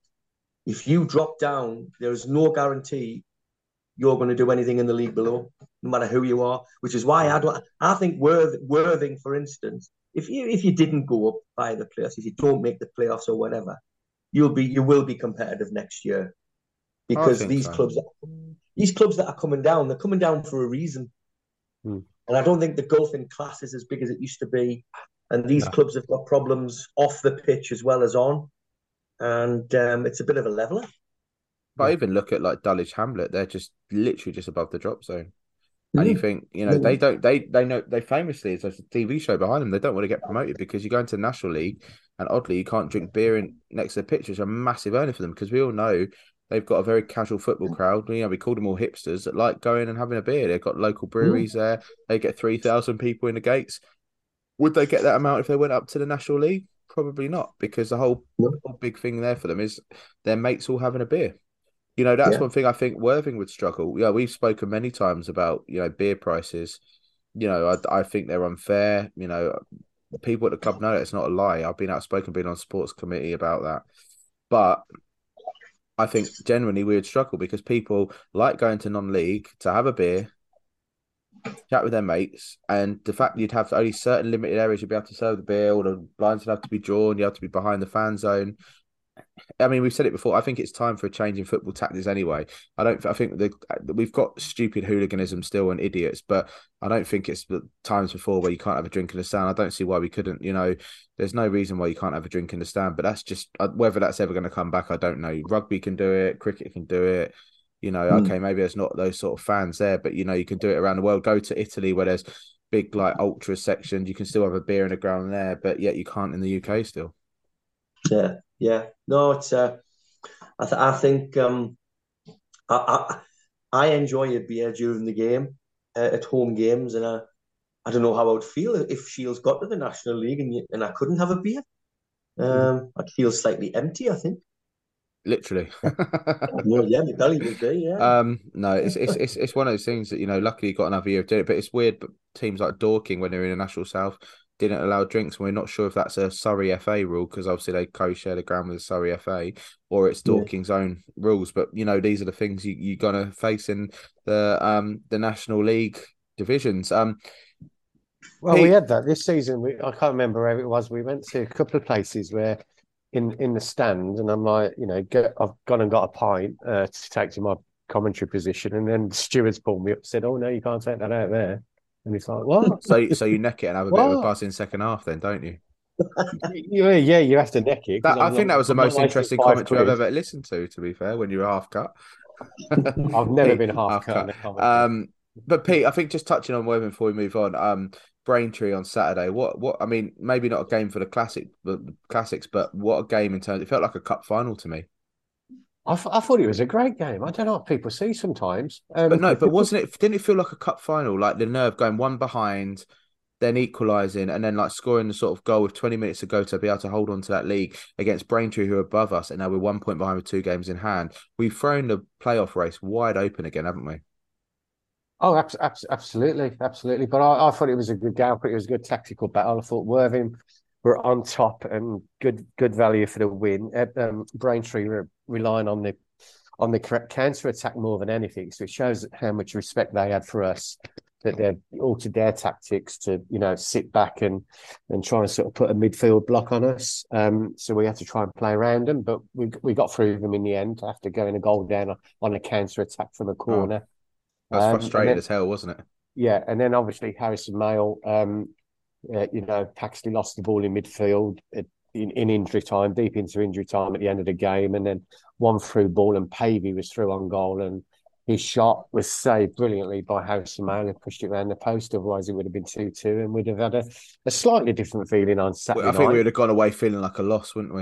[SPEAKER 4] if you drop down, there is no guarantee you're going to do anything in the league below, no matter who you are. Which is why I think Worthing, for instance, if you didn't go up by the playoffs, if you don't make the playoffs or whatever, you will be competitive next year, because these clubs that are coming down, they're coming down for a reason. And I don't think the gulf in class is as big as it used to be. And these clubs have got problems off the pitch as well as on. And it's a bit of a leveler.
[SPEAKER 3] But I even look at like Dulwich Hamlet; they're just literally just above the drop zone. And you think, they know, they famously, it's a TV show behind them, they don't want to get promoted, because you go into the National League and oddly you can't drink beer next to the pitch, which is a massive earner for them, because we all know they've got a very casual football crowd. We call them all hipsters that like going and having a beer. They've got local breweries there. They get 3,000 people in the gates. Would they get that amount if they went up to the National League? Probably not, because the whole big thing there for them is their mates all having a beer. That's one thing I think Worthing would struggle. Yeah, we've spoken many times about, beer prices. I think they're unfair. People at the club know that it's not a lie. I've been outspoken, been on sports committee about that. But I think genuinely we would struggle, because people like going to non-league to have a beer, chat with their mates, and the fact that you'd have only certain limited areas you'd be able to serve the beer, or the blinds would have to be drawn, you have to be behind the fan zone. I mean, we've said it before. I think it's time for a change in football tactics anyway. I think we've got stupid hooliganism still and idiots, but I don't think it's the times before where you can't have a drink in the stand. I don't see why we couldn't. There's no reason why you can't have a drink in the stand. But that's just whether that's ever going to come back, I don't know. Rugby can do it, cricket can do it. Okay, maybe there's not those sort of fans there, but you can do it around the world. Go to Italy where there's big like ultra sections. You can still have a beer in the ground there, but yet you can't in the UK still.
[SPEAKER 4] Yeah. No, it's. I think I enjoy a beer during the game at home games, and I don't know how I would feel if Shields got to the National League and I couldn't have a beer. I'd feel slightly empty, I think.
[SPEAKER 3] Literally.
[SPEAKER 4] Well, yeah, the belly would be, yeah.
[SPEAKER 3] No, it's one of those things that luckily you got another year of doing it, but it's weird. But teams like Dorking, when they're in the National South, didn't allow drinks, and we're not sure if that's a Surrey FA rule, because obviously they co-share the ground with the Surrey FA, or it's Dorking's own rules. But these are the things you're gonna face in the National League divisions.
[SPEAKER 5] We had that this season. I can't remember where it was. We went to a couple of places where in the stand, and I'm like, I've gone and got a pint to take to my commentary position, and then the stewards pulled me up and said, "Oh no, you can't take that out there." And it's like, what?
[SPEAKER 3] So you neck it and have a bit of a buzz in second half, then, don't you?
[SPEAKER 5] Yeah, you have to neck it.
[SPEAKER 3] I think that was the most interesting commentary I've ever listened to be fair, when you were half cut.
[SPEAKER 5] I've never been half cut.
[SPEAKER 3] But Pete, I think just touching on Worthing before we move on, Braintree on Saturday. What I mean, maybe not a game for the classics, but what a game in terms. It felt like a cup final to me.
[SPEAKER 5] I thought it was a great game. I don't know what people see sometimes.
[SPEAKER 3] But wasn't it? Didn't it feel like a cup final? Like the nerve going one behind, then equalising, and then like scoring the sort of goal with 20 minutes to go to be able to hold on to that league against Braintree, who are above us, and now we're 1 point behind with 2 games in hand. We've thrown the playoff race wide open again, haven't we?
[SPEAKER 5] Oh, absolutely. But I thought it was a good game. I thought it was a good tactical battle. I thought Worthing were on top and good value for the win. Braintree were relying on the correct counter attack more than anything. So it shows how much respect they had for us, that they've altered their tactics to sit back and try and sort of put a midfield block on us. So we had to try and play around them, but we got through them in the end after going a goal down on a counter attack from a corner.
[SPEAKER 3] That's frustrating as hell, wasn't it?
[SPEAKER 5] Yeah, and then obviously Harrison Mail, Paxley lost the ball in midfield in injury time, deep into injury time at the end of the game, and then one through ball and Pavey was through on goal, and his shot was saved brilliantly by Harrison Mail and pushed it around the post. Otherwise, it would have been 2-2, and we'd have had a slightly different feeling on Saturday night.
[SPEAKER 3] I think we would have gone away feeling like a loss, wouldn't we?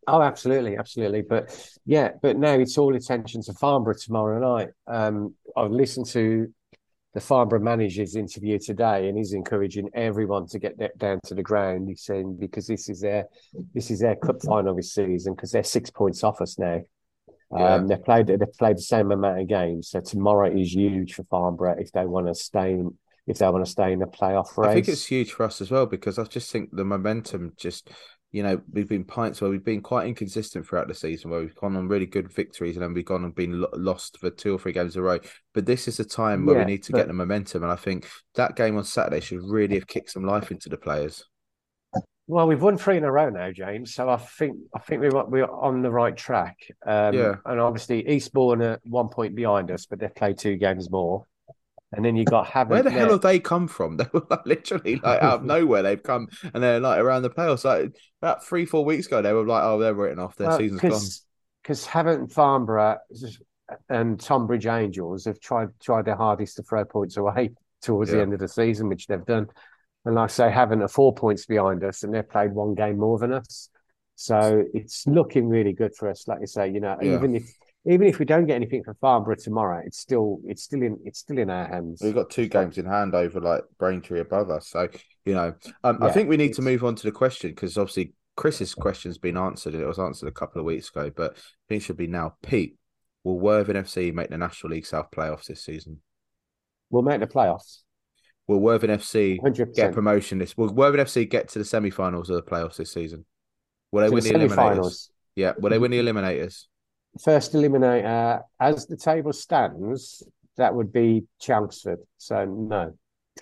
[SPEAKER 5] Oh, absolutely, absolutely. But now it's all attention to Farnborough tomorrow night. I've listened to the Farnborough manager's interview today, and he's encouraging everyone to get down to the ground. He's saying because this is their cup final this season because they're 6 points off us now. They've played the same amount of games, so tomorrow is huge for Farnborough if they want to stay in the playoff race.
[SPEAKER 3] I think it's huge for us as well because I just think the momentum just. We've been pints where we've been quite inconsistent throughout the season, where we've gone on really good victories and then we've gone and been lost for 2 or 3 games in a row. But this is a time where we need to get the momentum, and I think that game on Saturday should really have kicked some life into the players.
[SPEAKER 5] Well, we've won 3 in a row now, James. So I think we're on the right track. And obviously Eastbourne are 1 point behind us, but they've played 2 games more. And then you got Havant.
[SPEAKER 3] Where the hell have they come from? They were literally out of nowhere. They've come and they're around the playoffs. About 3-4 weeks ago, they were oh, they're written off. Their season's gone.
[SPEAKER 5] Because Havant and Farnborough and Tonbridge Angels have tried their hardest to throw points away towards the end of the season, which they've done. And like I say, Havant are 4 points behind us, and they've played 1 game more than us. So it's looking really good for us. Like you say, even if we don't get anything from Farnborough tomorrow, it's still in our hands.
[SPEAKER 3] We've got 2 games in hand over Braintree above us. So I think we need to move on to the question because obviously Chris's question's been answered and it was answered a couple of weeks ago. But I think it should be now. Pete, will Worthing FC make the National League South playoffs this season?
[SPEAKER 5] We'll make the playoffs.
[SPEAKER 3] Will Worthing FC
[SPEAKER 5] 100%.
[SPEAKER 3] get promotion Will Worthing FC get to the semi-finals of the playoffs this season? Will they win the eliminators? Yeah. Will they win the eliminators?
[SPEAKER 5] First eliminator, as the table stands, that would be Chelmsford. So no,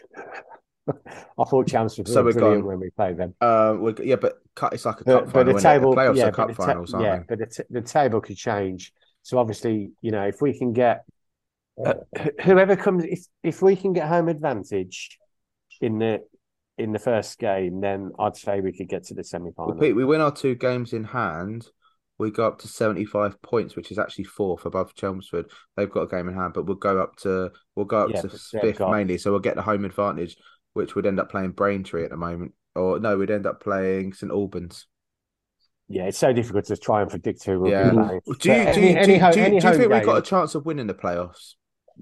[SPEAKER 5] I thought Chelmsford were brilliant when we played them.
[SPEAKER 3] But it's like a cup final. The table, playoffs are cup finals, aren't they?
[SPEAKER 5] But the table could change. So obviously, if we can get whoever comes, if we can get home advantage in the first game, then I'd say we could get to the semi-final.
[SPEAKER 3] Well, Pete, we win our 2 games in hand. We go up to 75 points, which is actually 4th above Chelmsford. They've got a game in hand, but we'll go up to 5th mainly. So we'll get the home advantage, which would end up playing Braintree at the moment. Or no, we'd end up playing St Albans.
[SPEAKER 5] Yeah, it's so difficult to try and predict who will be playing.
[SPEAKER 3] Do you think we've got a chance of winning the playoffs?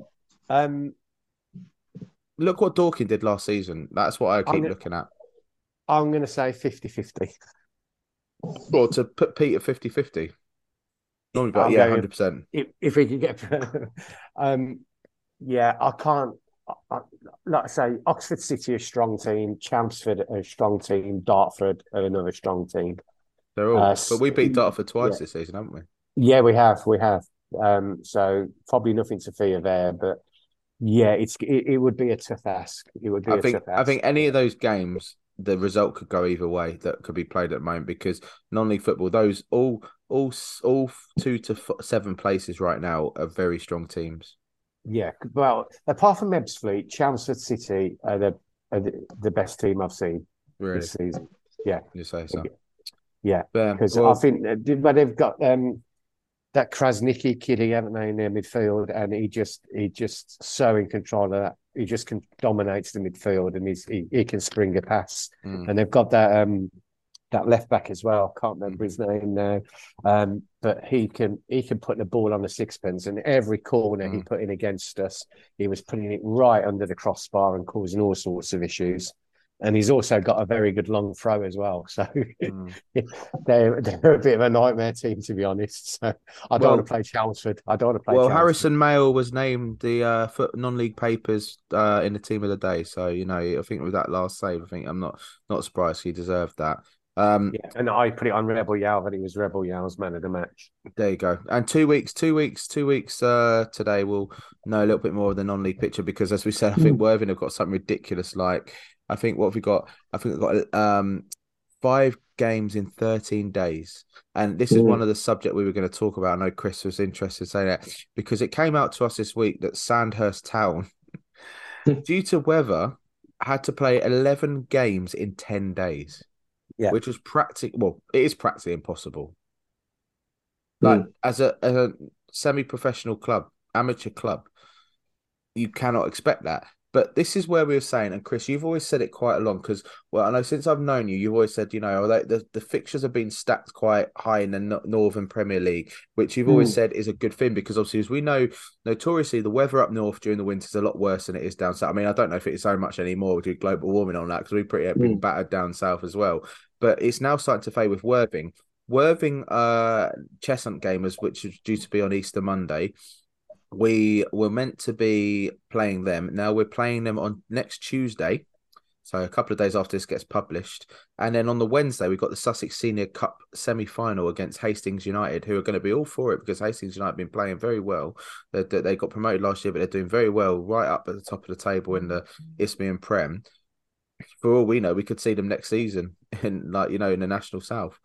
[SPEAKER 3] Look what Dorking did last season. That's what I keep looking at.
[SPEAKER 5] I'm going to say 50-50.
[SPEAKER 3] Or to put Pete at 50-50. Normally, but 100%.
[SPEAKER 5] If we could get, I can't. Like I say, Oxford City are a strong team, Chelmsford are a strong team, Dartford are another strong team.
[SPEAKER 3] They're all, but we beat Dartford twice this season, haven't we?
[SPEAKER 5] Yeah, we have. So probably nothing to fear there, but it would be a tough ask. It would be a tough ask.
[SPEAKER 3] I think any of those games, the result could go either way that could be played at the moment because non-league football, those all 2 to 7 places right now are very strong teams. Yeah,
[SPEAKER 5] well, apart from Ebbsfleet, Chelmsford City are the best team I've seen this season. Yeah,
[SPEAKER 3] you say so.
[SPEAKER 5] Yeah, because I think they've got that Krasnicki kid, haven't they, in their midfield, and he just so in control of that. He just dominates the midfield, and he can spring a pass. And they've got that left back as well. Can't remember his name now, but he can put the ball on the sixpence. And every corner he put in against us, he was putting it right under the crossbar and causing all sorts of issues. And he's also got a very good long throw as well. So they're a bit of a nightmare team, to be honest. So I don't want to play Chelmsford. Chelmsford.
[SPEAKER 3] Harrison Mayle was named the non-league papers in the team of the day. So, I think with that last save, I think I'm not surprised he deserved that.
[SPEAKER 5] And I put it on Rebel Yao that he was Rebel Yao's man of the match.
[SPEAKER 3] There you go. And 2 weeks today we'll know a little bit more of the non-league picture because, as we said, I think Worthing have got something ridiculous like. I think we've got 5 games in 13 days. And this is one of the subject we were going to talk about. I know Chris was interested in saying that because it came out to us this week that Sandhurst Town, due to weather, had to play 11 games in 10 days. Yeah. Which was it is practically impossible. Like as a semi-professional club, amateur club, you cannot expect that. But this is where we were saying, and Chris, you've always said it quite a long because, well, I know since I've known you, you've always said, the fixtures have been stacked quite high in the Northern Premier League, which you've always said is a good thing because obviously, as we know, notoriously, the weather up north during the winter is a lot worse than it is down south. I mean, I don't know if it is so much anymore with global warming on that because we've pretty been battered down south as well. But it's now starting to fade with Worthing. Worthing Cheshunt gamers, which is due to be on Easter Monday. We were meant to be playing them. Now we're playing them on next Tuesday. So a couple of days after this gets published. And then on the Wednesday, we've got the Sussex Senior Cup semi-final against Hastings United, who are going to be all for it because Hastings United have been playing very well. They got promoted last year, but they're doing very well right up at the top of the table in the Isthmian Prem. For all we know, we could see them next season in in the National South.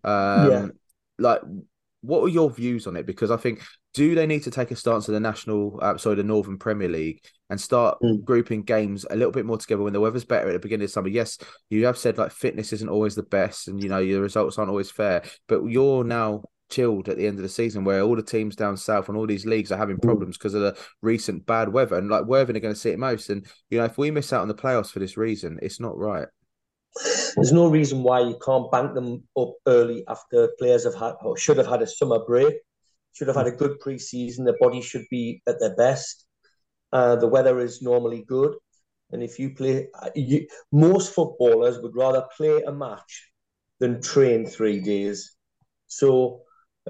[SPEAKER 3] What are your views on it? Because I think, do they need to take a stance in the Northern Premier League and start grouping games a little bit more together when the weather's better at the beginning of summer? Yes, you have said fitness isn't always the best and, your results aren't always fair, but you're now chilled at the end of the season where all the teams down south and all these leagues are having problems because of the recent bad weather and Worthing are going to see it most. And, if we miss out on the playoffs for this reason, it's not right.
[SPEAKER 4] There's no reason why you can't bank them up early after players have had or should have had a summer break, should have had a good pre-season. Their body should be at their best. The weather is normally good. And if you play, most footballers would rather play a match than train 3 days. So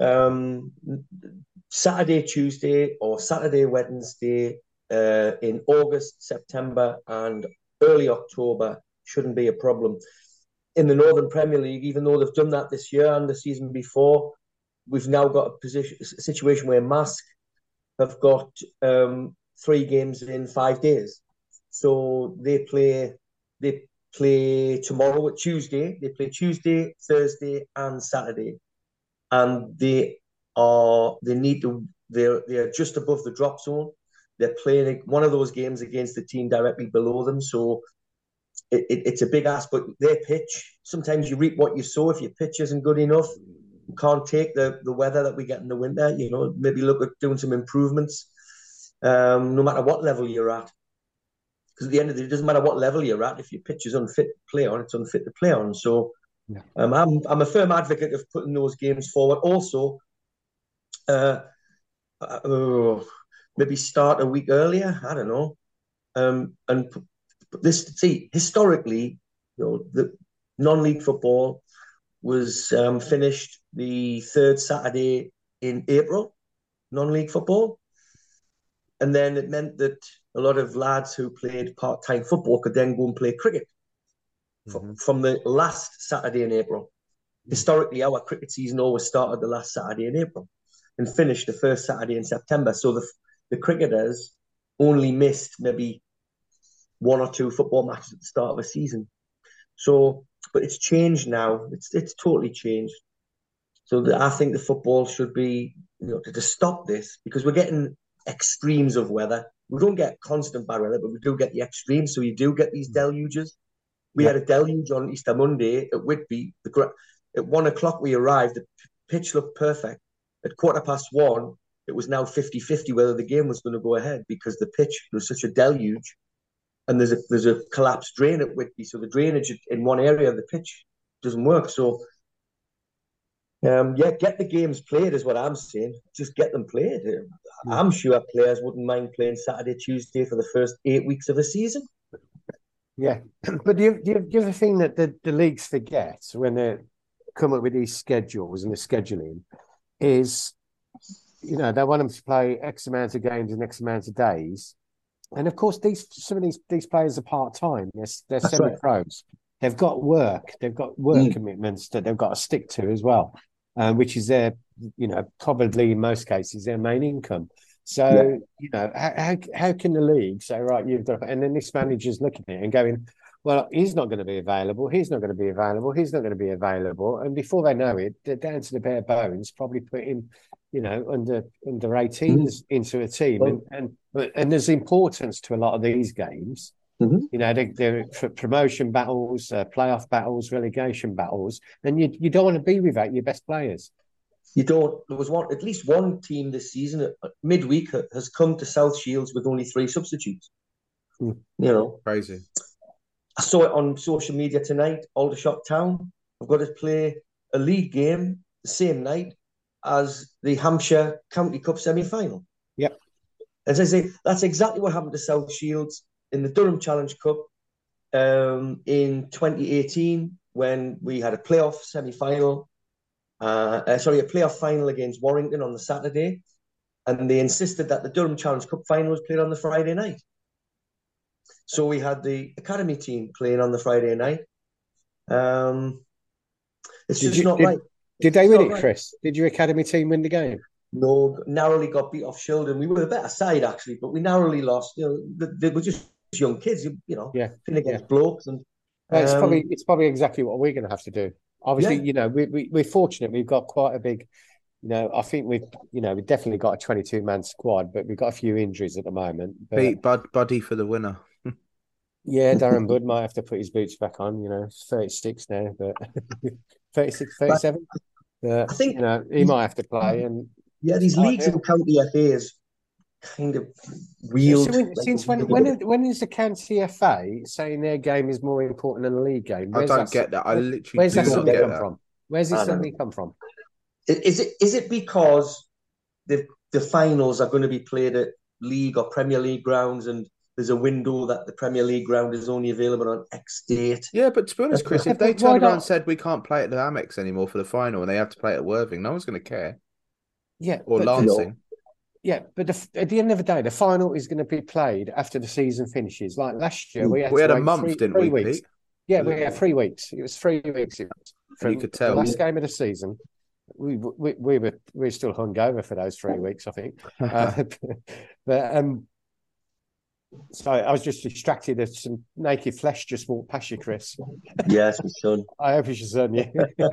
[SPEAKER 4] Saturday, Tuesday or Saturday, Wednesday in August, September and early October shouldn't be a problem. In the Northern Premier League, even though they've done that this year and the season before, we've now got a situation where Mask have got 3 games in 5 days. So they play tomorrow at Tuesday. They play Tuesday, Thursday, and Saturday, and they're just above the drop zone. They're playing one of those games against the team directly below them, so it's a big ask. But their pitch, sometimes you reap what you sow. If your pitch isn't good enough, you can't take the weather that we get in the winter. Maybe look at doing some improvements, no matter what level you're at. Because at the end of the day, it doesn't matter what level you're at. If your pitch is unfit to play on, it's unfit to play on. So I'm a firm advocate of putting those games forward. Also, maybe start a week earlier. I don't know. And historically, the non-league football was finished the 3rd Saturday in April, non-league football. And then it meant that a lot of lads who played part-time football could then go and play cricket from the last Saturday in April. Historically, our cricket season always started the last Saturday in April and finished the first Saturday in September. So the cricketers only missed maybe 1 or 2 football matches at the start of a season. So, but it's changed now. It's totally changed. So I think the football should be, to stop this, because we're getting extremes of weather. We don't get constant bad weather, but we do get the extremes. So you do get these deluges. We had a deluge on Easter Monday at Whitby. At 1 o'clock we arrived. The pitch looked perfect. At 1:15, it was now 50-50 whether the game was going to go ahead because the pitch was such a deluge. And there's a collapsed drain at Whitby, so the drainage in one area of the pitch doesn't work. So, get the games played is what I'm saying. Just get them played. I'm sure players wouldn't mind playing Saturday, Tuesday for the first 8 weeks of the season.
[SPEAKER 5] Yeah, but the other thing that the leagues forget when they come up with these schedules and the scheduling is, they want them to play X amount of games in X amount of days. And of course, some of these players are part-time. They're semi-pros. Right. They've got work. They've got work commitments that they've got to stick to as well, which is their, probably in most cases, their main income. So, how can the league say, right, you've got, and then this manager's looking at it and going, well, he's not going to be available. He's not going to be available. He's not going to be available. And before they know it, they're down to the bare bones, probably putting, under 18s into a team. And there's importance to a lot of these games. They're promotion battles, playoff battles, relegation battles. And you don't want to be without your best players.
[SPEAKER 4] You don't. There was at least one team this season, midweek, has come to South Shields with only 3 substitutes. You know,
[SPEAKER 3] crazy.
[SPEAKER 4] I saw it on social media tonight. Aldershot Town have got to play a league game the same night as the Hampshire County Cup semi-final.
[SPEAKER 5] Yep.
[SPEAKER 4] As I say, that's exactly what happened to South Shields in the Durham Challenge Cup in 2018 when we had a playoff semi-final. A playoff final against Warrington on the Saturday, and they insisted that the Durham Challenge Cup final was played on the Friday night. So we had the academy team playing on the Friday night. It's just not right.
[SPEAKER 5] Did they win it, Chris? Did your academy team win the game?
[SPEAKER 4] No, narrowly got beat off Shildon. We were a better side actually, but we narrowly lost. You know, they were just young kids. You know, playing against blokes, and
[SPEAKER 5] it's probably exactly what we're going to have to do. Obviously, you know, we're fortunate. We've got quite a big, you know, I think we've definitely got a 22-man squad, but we've got a few injuries at the moment. But,
[SPEAKER 3] Beat Buddy for the winner.
[SPEAKER 5] Yeah, Darren Budd might have to put his boots back on. You know, he's 36 now, but 36, 37. But, I think, you know, he might have to play. And
[SPEAKER 4] these leagues in County FA is kind of wheeled.
[SPEAKER 5] So when is the County FA saying their game is more important than the league game?
[SPEAKER 3] I don't get that. I literally
[SPEAKER 5] where's
[SPEAKER 3] do
[SPEAKER 5] that
[SPEAKER 3] not get
[SPEAKER 5] come
[SPEAKER 3] that.
[SPEAKER 5] from? Where's this suddenly come from?
[SPEAKER 4] Is it because the finals are going to be played at league or Premier League grounds, and there's a window that the Premier League ground is only available on X date?
[SPEAKER 3] Yeah, but to be honest, Chris, if they turned around and said we can't play at the Amex anymore for the final and they have to play at Worthing, no one's going to care.
[SPEAKER 5] Yeah,
[SPEAKER 3] or Lancing.
[SPEAKER 5] Yeah, but at the end of the day, the final is going to be played after the season finishes. Like last year, we
[SPEAKER 3] had a month, didn't we,
[SPEAKER 5] weeks.
[SPEAKER 3] Pete?
[SPEAKER 5] Yeah, we had 3 weeks. It was 3 weeks. It was from
[SPEAKER 3] you could tell.
[SPEAKER 5] The last game of the season. We were still hungover for those 3 weeks, I think. So I was just distracted that some naked flesh just walked past you, Chris.
[SPEAKER 4] Yes, my son.
[SPEAKER 5] I hope it's your son, yeah.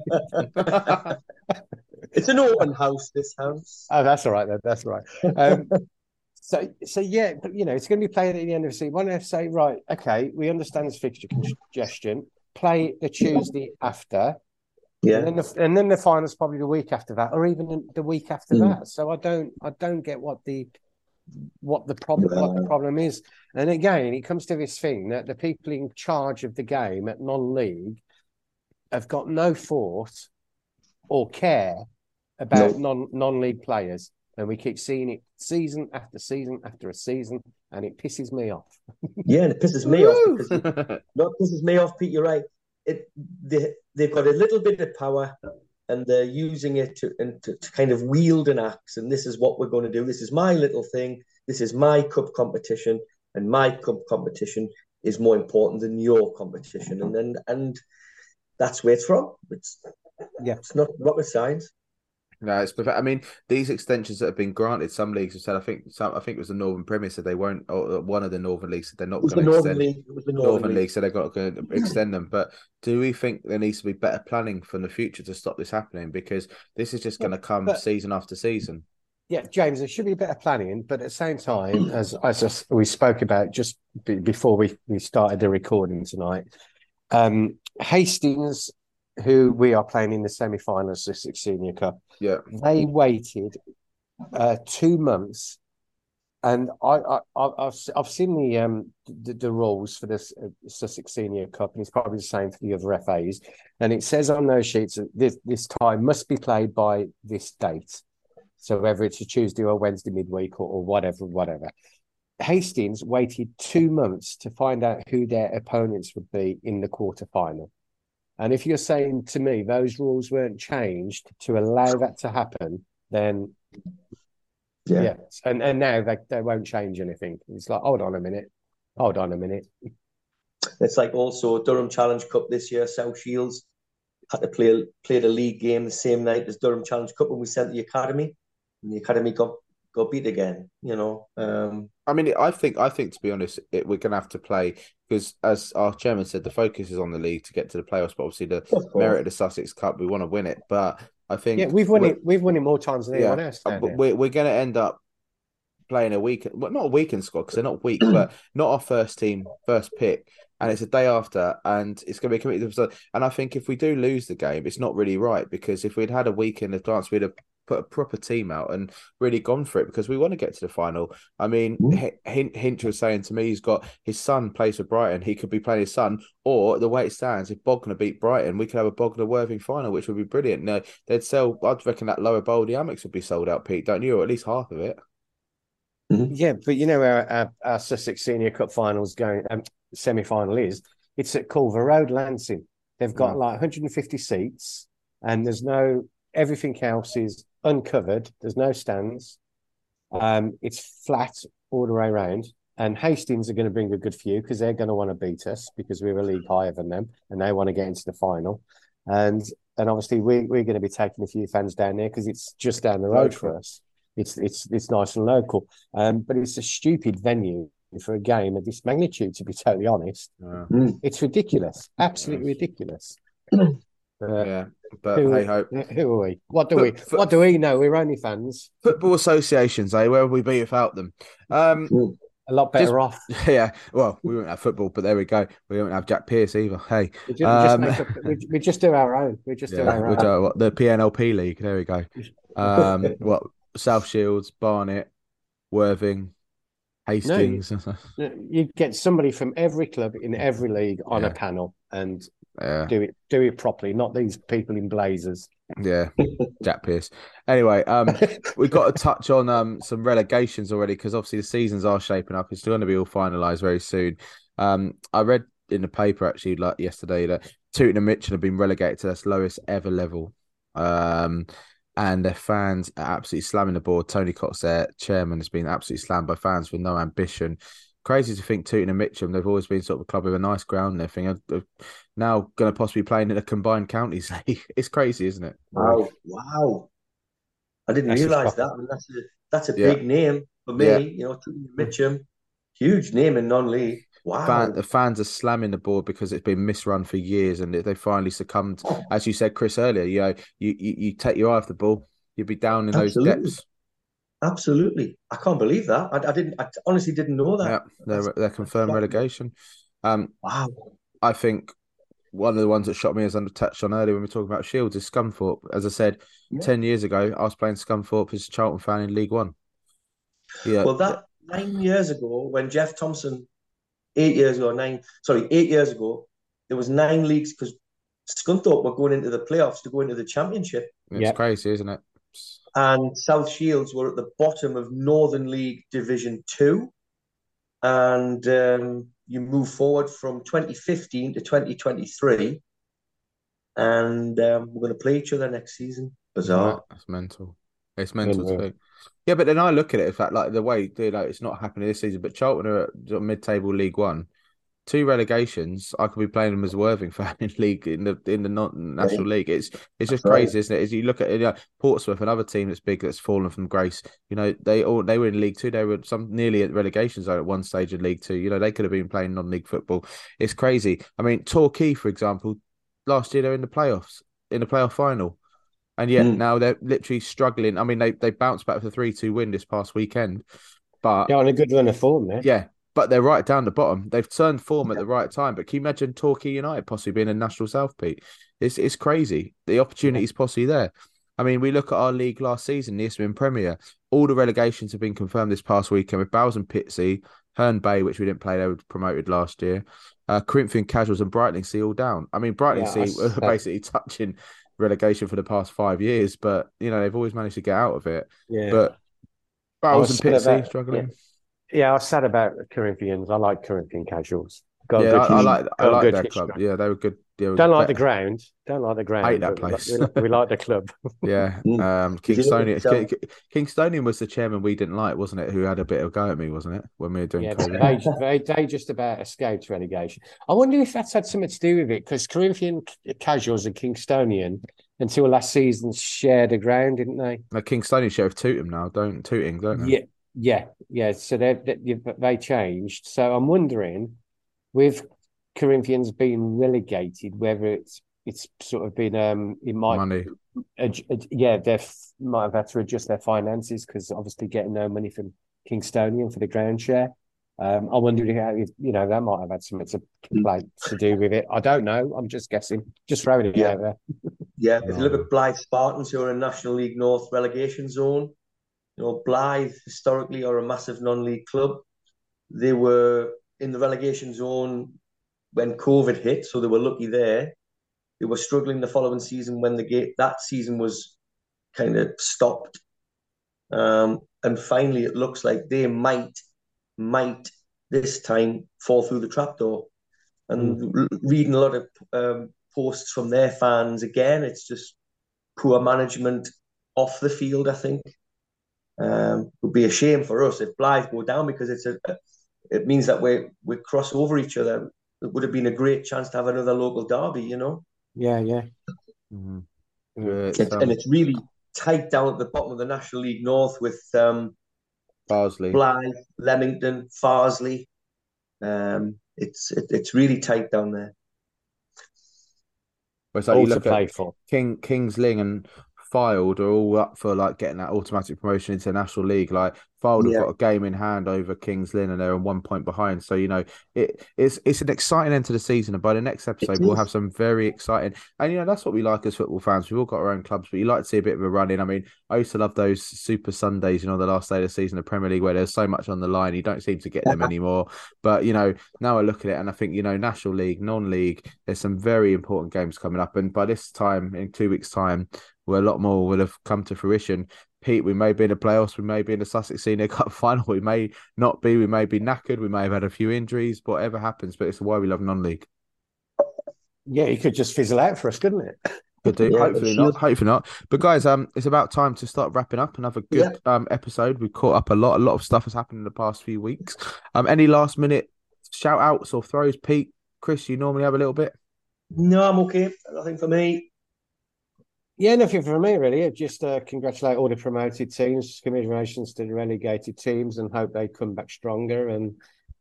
[SPEAKER 4] It's an open house, this house.
[SPEAKER 5] Oh, that's all right then. That's all right. So yeah, but you know, it's going to be played at the end of the season. Why don't they say, right, okay, we understand this fixture congestion. Play the Tuesday after.
[SPEAKER 4] Yeah.
[SPEAKER 5] And then the final's probably the week after that, or even the week after that. So I don't get what the problem is. And again, it comes to this thing that the people in charge of the game at non-league have got no thought or care about non-league players, and we keep seeing it season after season after a season, and it pisses me off.
[SPEAKER 4] Yeah, and it pisses me off. It pisses me off, Pete. You're right. They've got a little bit of power, and they're using it to kind of wield an axe. And this is what we're going to do. This is my little thing. This is my cup competition, and my cup competition is more important than your competition. And that's where it's from. It's not rocket science.
[SPEAKER 3] No, it's perfect. I mean, these extensions that have been granted, some leagues have said. I think it was the Northern Premier said they won't. Or one of the Northern leagues said they're not going to extend. It was the Northern League said they've got to extend them. But do we think there needs to be better planning for the future to stop this happening? Because this is just going to come season after season.
[SPEAKER 5] Yeah, James, there should be better planning, but at the same time, as we spoke about just before we started the recording tonight, Hastings, who we are playing in the semi-finals of the Sussex Senior Cup, they waited 2 months, and I've seen the rules for this Sussex Senior Cup, and it's probably the same for the other FAs, and it says on those sheets that this time must be played by this date. So whether it's a Tuesday or Wednesday midweek or whatever. Hastings waited 2 months to find out who their opponents would be in the quarterfinal. And if you're saying to me those rules weren't changed to allow that to happen, then and now they won't change anything. It's like, hold on a minute.
[SPEAKER 4] It's like also Durham Challenge Cup this year. South Shields had to play the league game the same night as Durham Challenge Cup, and we sent the academy. And the academy got beat again, you know.
[SPEAKER 3] I mean, I think to be honest, we're going to have to play because, as our chairman said, the focus is on the league to get to the playoffs. But obviously, the merit of the Sussex Cup, we want to win it. But I think
[SPEAKER 5] we've won it. We've won it more times than anyone else.
[SPEAKER 3] We're going to end up playing a weekend, well, not a weekend squad because they're not weak, but not our first team, first pick. And it's a day after, and it's going to be committed. And I think if we do lose the game, it's not really right because if we'd had a week in advance, we'd have put a proper team out and really gone for it because we want to get to the final. I mean, Hinch was saying to me he's got his son plays for Brighton. He could be playing his son, or the way it stands, if Bognor beat Brighton, we could have a Bognor Worthing final, which would be brilliant. No, they'd sell. I'd reckon that Lower Boldy Amex would be sold out, Pete, don't you? Or at least half of it.
[SPEAKER 5] Yeah, but you know where our Sussex Senior Cup finals going semi-final is? It's at Culver Road, Lancing. They've got like 150 seats, and everything else is uncovered. There's no stands. It's flat all the way around. And Hastings are going to bring a good few because they're going to want to beat us because we're a league higher than them, and they want to get into the final. And obviously we're going to be taking a few fans down there because it's just down the road for us. It's nice and local, but it's a stupid venue for a game of this magnitude. To be totally honest, it's ridiculous, absolutely ridiculous.
[SPEAKER 3] But hey ho,
[SPEAKER 5] who are we? What do we know? We're only fans.
[SPEAKER 3] Football associations, Where would we be without them?
[SPEAKER 5] A lot better off.
[SPEAKER 3] Yeah. Well, we won't have football, but there we go. We won't have Jack Pearce either. Hey,
[SPEAKER 5] we just do our own. We just do our own.
[SPEAKER 3] The PNLP league. There we go. South Shields, Barnet, Worthing, Hastings.
[SPEAKER 5] No, you get somebody from every club in every league on a panel and do it properly, not these people in blazers.
[SPEAKER 3] Yeah, Jack Pearce. Anyway, we've got to touch on some relegations already because obviously the seasons are shaping up. It's going to be all finalised very soon. I read in the paper actually like yesterday that Tooting and Mitchell have been relegated to their lowest ever level. And their fans are absolutely slamming the board. Tony Cox, their chairman, has been absolutely slammed by fans with no ambition. Crazy to think Tooting and Mitcham, they've always been sort of a club with a nice ground and everything. Are now going to possibly play in a combined counties league. It's crazy, isn't it?
[SPEAKER 4] Wow. I didn't realise that. I mean, that's a big name for me. You know, Tooting and Mitcham, huge name in non-league. Wow.
[SPEAKER 3] The fans are slamming the board because it's been misrun for years and they finally succumbed. As you said, Chris, earlier, you take your eye off the ball, you'd be down in those depths.
[SPEAKER 4] Absolutely. I can't believe that. I honestly didn't know that.
[SPEAKER 3] Yeah, they're confirmed relegation.
[SPEAKER 4] Wow.
[SPEAKER 3] I think one of the ones that shocked me, as I touched on earlier when we were talking about Shields, is Scunthorpe. As I said, 10 years ago, I was playing Scunthorpe as a Charlton fan in League One. Yeah.
[SPEAKER 4] Well, 9 years ago, when Jeff Thompson... 8 years ago, there was 9 leagues because Scunthorpe were going into the playoffs to go into the championship.
[SPEAKER 3] It's crazy, isn't it?
[SPEAKER 4] And South Shields were at the bottom of Northern League Division 2. And you move forward from 2015 to 2023. And we're going to play each other next season. Bizarre.
[SPEAKER 3] That's mental. It's mental to think. Yeah, but then I look at it, in fact, like the way it's not happening this season, but Charlton are at mid-table League One, 2 relegations. I could be playing them as Worthing fan in league in the national league. It's just crazy, isn't it? As you look at Portsmouth, another team that's big that's fallen from grace. They were in League Two. They were nearly at relegation zone at one stage in League Two. They could have been playing non-league football. It's crazy. I mean, Torquay, for example, last year they're in the playoffs, in the playoff final. And yet now they're literally struggling. I mean, they bounced back with a 3-2 win this past weekend. But
[SPEAKER 5] they're on a good run of form there.
[SPEAKER 3] Yeah, but they're right down the bottom. They've turned form at the right time. But can you imagine Torquay United possibly being in National South, Pete? It's crazy. The opportunity is possibly there. I mean, we look at our league last season, the Isthmian Premier. All the relegations have been confirmed this past weekend with Bowes and Pitsea, Herne Bay, which we didn't play, they were promoted last year. Corinthian Casuals and Brightlingsea all down. I mean, Brightlingsea were basically touching relegation for the past 5 years, but they've always managed to get out of it.
[SPEAKER 5] Yeah.
[SPEAKER 3] But Bowes and Pitsea struggling.
[SPEAKER 5] Yeah, I was sad about Corinthians. I like Corinthian Casuals.
[SPEAKER 3] I like their club. Yeah, they were good.
[SPEAKER 5] Don't like the ground.
[SPEAKER 3] Hate that place.
[SPEAKER 5] We like the club.
[SPEAKER 3] Yeah. Kingstonian was the chairman we didn't like, wasn't it? Who had a bit of a go at me, wasn't it? When we were doing
[SPEAKER 5] they just about escaped relegation. I wonder if that's had something to do with it, because Corinthian Casuals and Kingstonian until last season shared a ground, didn't they?
[SPEAKER 3] No, Kingstonian share of Tooting now, don't they?
[SPEAKER 5] Yeah. So they changed. So I'm wondering, with Corinthians being relegated, whether it's sort of been it might
[SPEAKER 3] money.
[SPEAKER 5] They might have had to adjust their finances because obviously getting no money from Kingstonian for the ground share. I wonder if that might have had something to do with it. I don't know. I'm just guessing, just throwing it out there.
[SPEAKER 4] Yeah, if you look at Blythe Spartans, who are in National League North relegation zone, Blythe historically are a massive non-league club. They were in the relegation zone when COVID hit, so they were lucky there. They were struggling the following season when that season was kind of stopped. And finally, it looks like they might this time fall through the trapdoor. And reading a lot of posts from their fans, again, it's just poor management off the field, I think. It would be a shame for us if Blythe go down, because it means that we cross over each other. It would have been a great chance to have another local derby,
[SPEAKER 5] Yeah.
[SPEAKER 3] Mm-hmm.
[SPEAKER 4] And it's really tight down at the bottom of the National League North with
[SPEAKER 3] Farsley,
[SPEAKER 4] Blythe, Leamington, Farsley. It's really tight down there.
[SPEAKER 3] Well, it's like you look at Kings Lynn and Fylde are all up for like getting that automatic promotion into the National League. Like Fylde have got a game in hand over Kings Lynn, and they're 1 point behind. So it's an exciting end to the season, and by the next episode we'll have some very exciting. And that's what we like as football fans. We've all got our own clubs, but you like to see a bit of a run in. I mean, I used to love those Super Sundays, the last day of the season of Premier League, where there's so much on the line. You don't seem to get them anymore. But now I look at it and I think National League, non-league, there's some very important games coming up, and by this time, in 2 weeks' time, where a lot more will have come to fruition. Pete, we may be in the playoffs, we may be in the Sussex Senior Cup final, we may not be, we may be knackered, we may have had a few injuries, whatever happens, but it's why we love non-league.
[SPEAKER 5] Yeah, he could just fizzle out for us, couldn't it?
[SPEAKER 3] Could do. Hopefully not. But guys, it's about time to start wrapping up another good episode. We've caught up a lot of stuff has happened in the past few weeks. Any last minute shout outs or throws? Pete, Chris, you normally have a little bit?
[SPEAKER 4] No, I'm okay. Nothing for me.
[SPEAKER 5] Yeah, nothing for me, really. Just congratulate all the promoted teams, commiserations to the relegated teams, and hope they come back stronger. And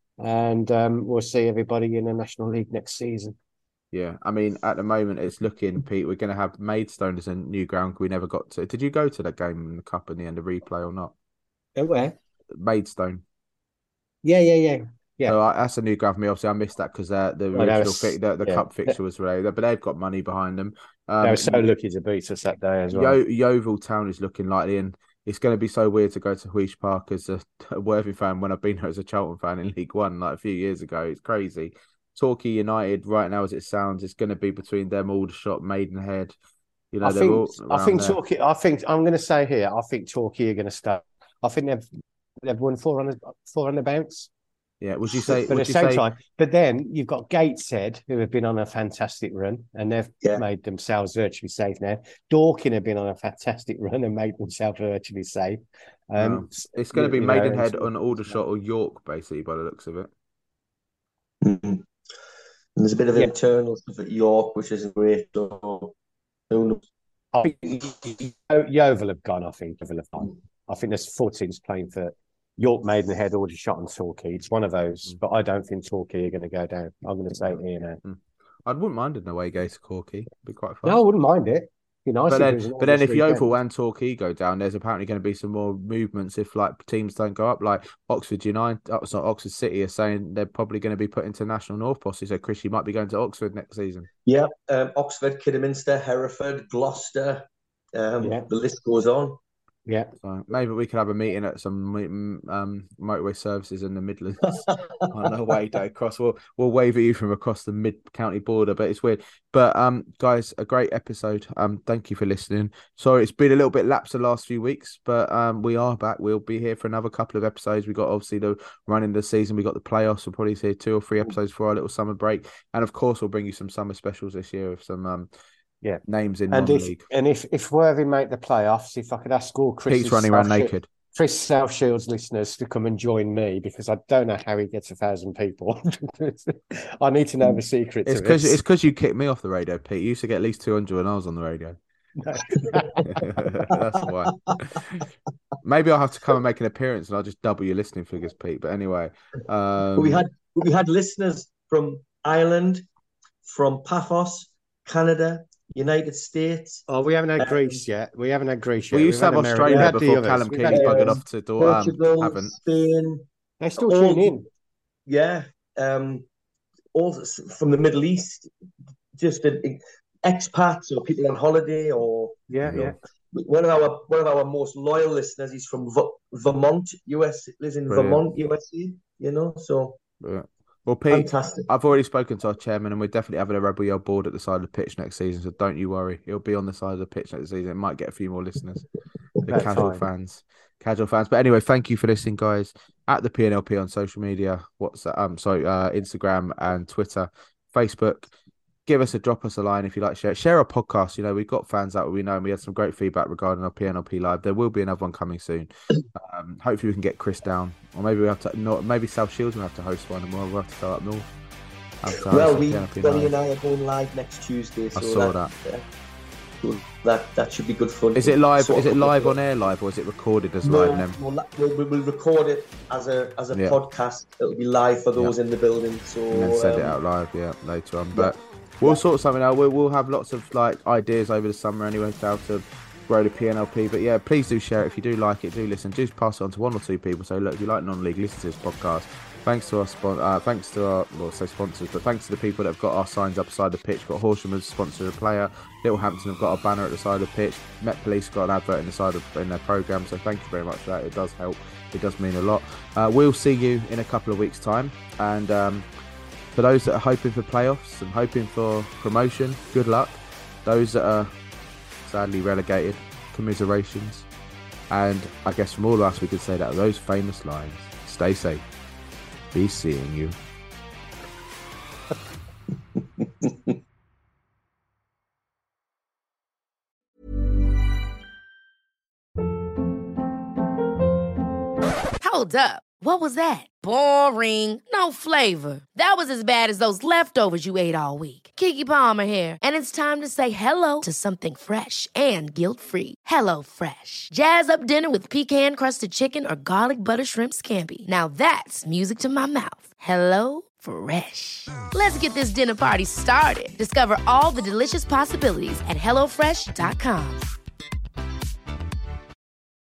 [SPEAKER 5] we'll see everybody in the National League next season.
[SPEAKER 3] Yeah, I mean, at the moment, it's looking, Pete, we're going to have Maidstone as a new ground we never got to. Did you go to that game in the Cup in the end of replay or not?
[SPEAKER 5] Where?
[SPEAKER 3] Maidstone.
[SPEAKER 5] Yeah.
[SPEAKER 3] So that's a new ground for me. Obviously, I missed that because the Cup fixture was related, but they've got money behind them.
[SPEAKER 5] They were so lucky to beat us that day as well.
[SPEAKER 3] Yeovil Town is looking likely, and it's going to be so weird to go to Huish Park as a Worthing fan when I've been there as a Charlton fan in League One like a few years ago. It's crazy. Torquay United, right now as it sounds, it's going to be between them, Aldershot, Maidenhead.
[SPEAKER 5] I think Torquay. I think I'm going to say here. I think Torquay are going to start. I think they've won 400 bounce.
[SPEAKER 3] Yeah, would you say?
[SPEAKER 5] But at the same time, but then you've got Gateshead, who have been on a fantastic run, and they've made themselves virtually safe now. Dorking have been on a fantastic run and made themselves virtually safe.
[SPEAKER 3] It's going to be Maidenhead on Aldershot or York, basically, by the looks of it.
[SPEAKER 4] Mm-hmm. And there's a bit of internal stuff at York, which isn't great. So who knows?
[SPEAKER 5] I think Yeovil have gone. I think there's 4 teams playing for York, Maidenhead, Aldershot and Torquay. It's one of those, but I don't think Torquay are going to go down. I'm going to say it here now.
[SPEAKER 3] I wouldn't mind an away game to Torquay. It'd be quite fun.
[SPEAKER 5] No, I wouldn't mind it. Be nice.
[SPEAKER 3] But then if Yeovil and Torquay go down, there's apparently going to be some more movements if teams don't go up. Like Oxford City are saying they're probably going to be put into National North possibly. So Chris, you might be going to Oxford next season.
[SPEAKER 4] Yeah, Oxford, Kidderminster, Hereford, Gloucester. The list goes on.
[SPEAKER 5] Yeah,
[SPEAKER 3] so maybe we could have a meeting at some motorway services in the Midlands on our way day across. We'll wave at you from across the mid-county border, but it's weird. But guys, a great episode. Thank you for listening. Sorry, it's been a little bit lapsed the last few weeks, but we are back. We'll be here for another couple of episodes. We got obviously the running of the season. We got the playoffs. We'll probably see 2 or 3 episodes for our little summer break, and of course, we'll bring you some summer specials this year with some names in non-league.
[SPEAKER 5] And if Worthing make the playoffs, if I could ask all
[SPEAKER 3] Pete's running around naked.
[SPEAKER 5] Chris South Shields listeners to come and join me, because I don't know how he gets 1,000 people. I need to know the secret.
[SPEAKER 3] It's because you kicked me off the radio, Pete. You used to get at least 200 when I was on the radio. No. That's why. Maybe I'll have to come and make an appearance, and I'll just double your listening figures, Pete. But anyway,
[SPEAKER 4] we had listeners from Ireland, from Paphos, Canada, United States.
[SPEAKER 5] Oh, we haven't had Greece yet. We
[SPEAKER 3] used to have Australia before Callum Keys buggered off to
[SPEAKER 4] Portugal, Spain.
[SPEAKER 5] They still tune in.
[SPEAKER 4] Yeah. All from the Middle East. Just expats or people on holiday, or one of our most loyal listeners. He's from Vermont, US. Lives in Vermont, USA. So.
[SPEAKER 3] Yeah. Well, Pete, fantastic. I've already spoken to our chairman, and we're definitely having a Rebel Yell board at the side of the pitch next season. So don't you worry; he'll be on the side of the pitch next season. It might get a few more listeners, the casual fans. But anyway, thank you for listening, guys. At the PNLP on social media, Instagram and Twitter, Facebook. Drop us a line if you like. Share our podcast. We've got fans out we know, and we had some great feedback regarding our PNLP live. There will be another one coming soon. Hopefully we can get Chris down, or maybe we have to. Maybe South Shields will have to host one, and we'll have to go up north.
[SPEAKER 4] Donny and I are going live next Tuesday. So
[SPEAKER 3] I saw that.
[SPEAKER 4] That should be good fun.
[SPEAKER 3] Is it live? Is it live on air live, or is it recorded as live?
[SPEAKER 4] We'll record it as a podcast. It'll be live for those in the building. So
[SPEAKER 3] and then send it out live, later on. But we'll sort something out. We'll have lots of ideas over the summer anyway, how to grow the PNLP. But please do share it if you do like it. Do listen. Do pass it on to one or two people. So look, if you like non-league, listen to this podcast. Thanks to our sponsors, but thanks to the people that have got our signs up beside the pitch. Got Horsham as sponsor of the player. Littlehampton have got a banner at the side of the pitch. Met Police got an advert in their programme. So thank you very much for that. It does help. It does mean a lot. We'll see you in a couple of weeks' time. And for those that are hoping for playoffs and hoping for promotion, good luck. Those that are sadly relegated, commiserations. And I guess from all of us, we could say that those famous lines. Stay safe. Be seeing you.
[SPEAKER 9] Hold up. What was that? Boring. No flavor. That was as bad as those leftovers you ate all week. Keke Palmer here, and it's time to say hello to something fresh and guilt-free. HelloFresh. Jazz up dinner with pecan-crusted chicken or garlic butter shrimp scampi. Now that's music to my mouth. HelloFresh. Let's get this dinner party started. Discover all the delicious possibilities at HelloFresh.com.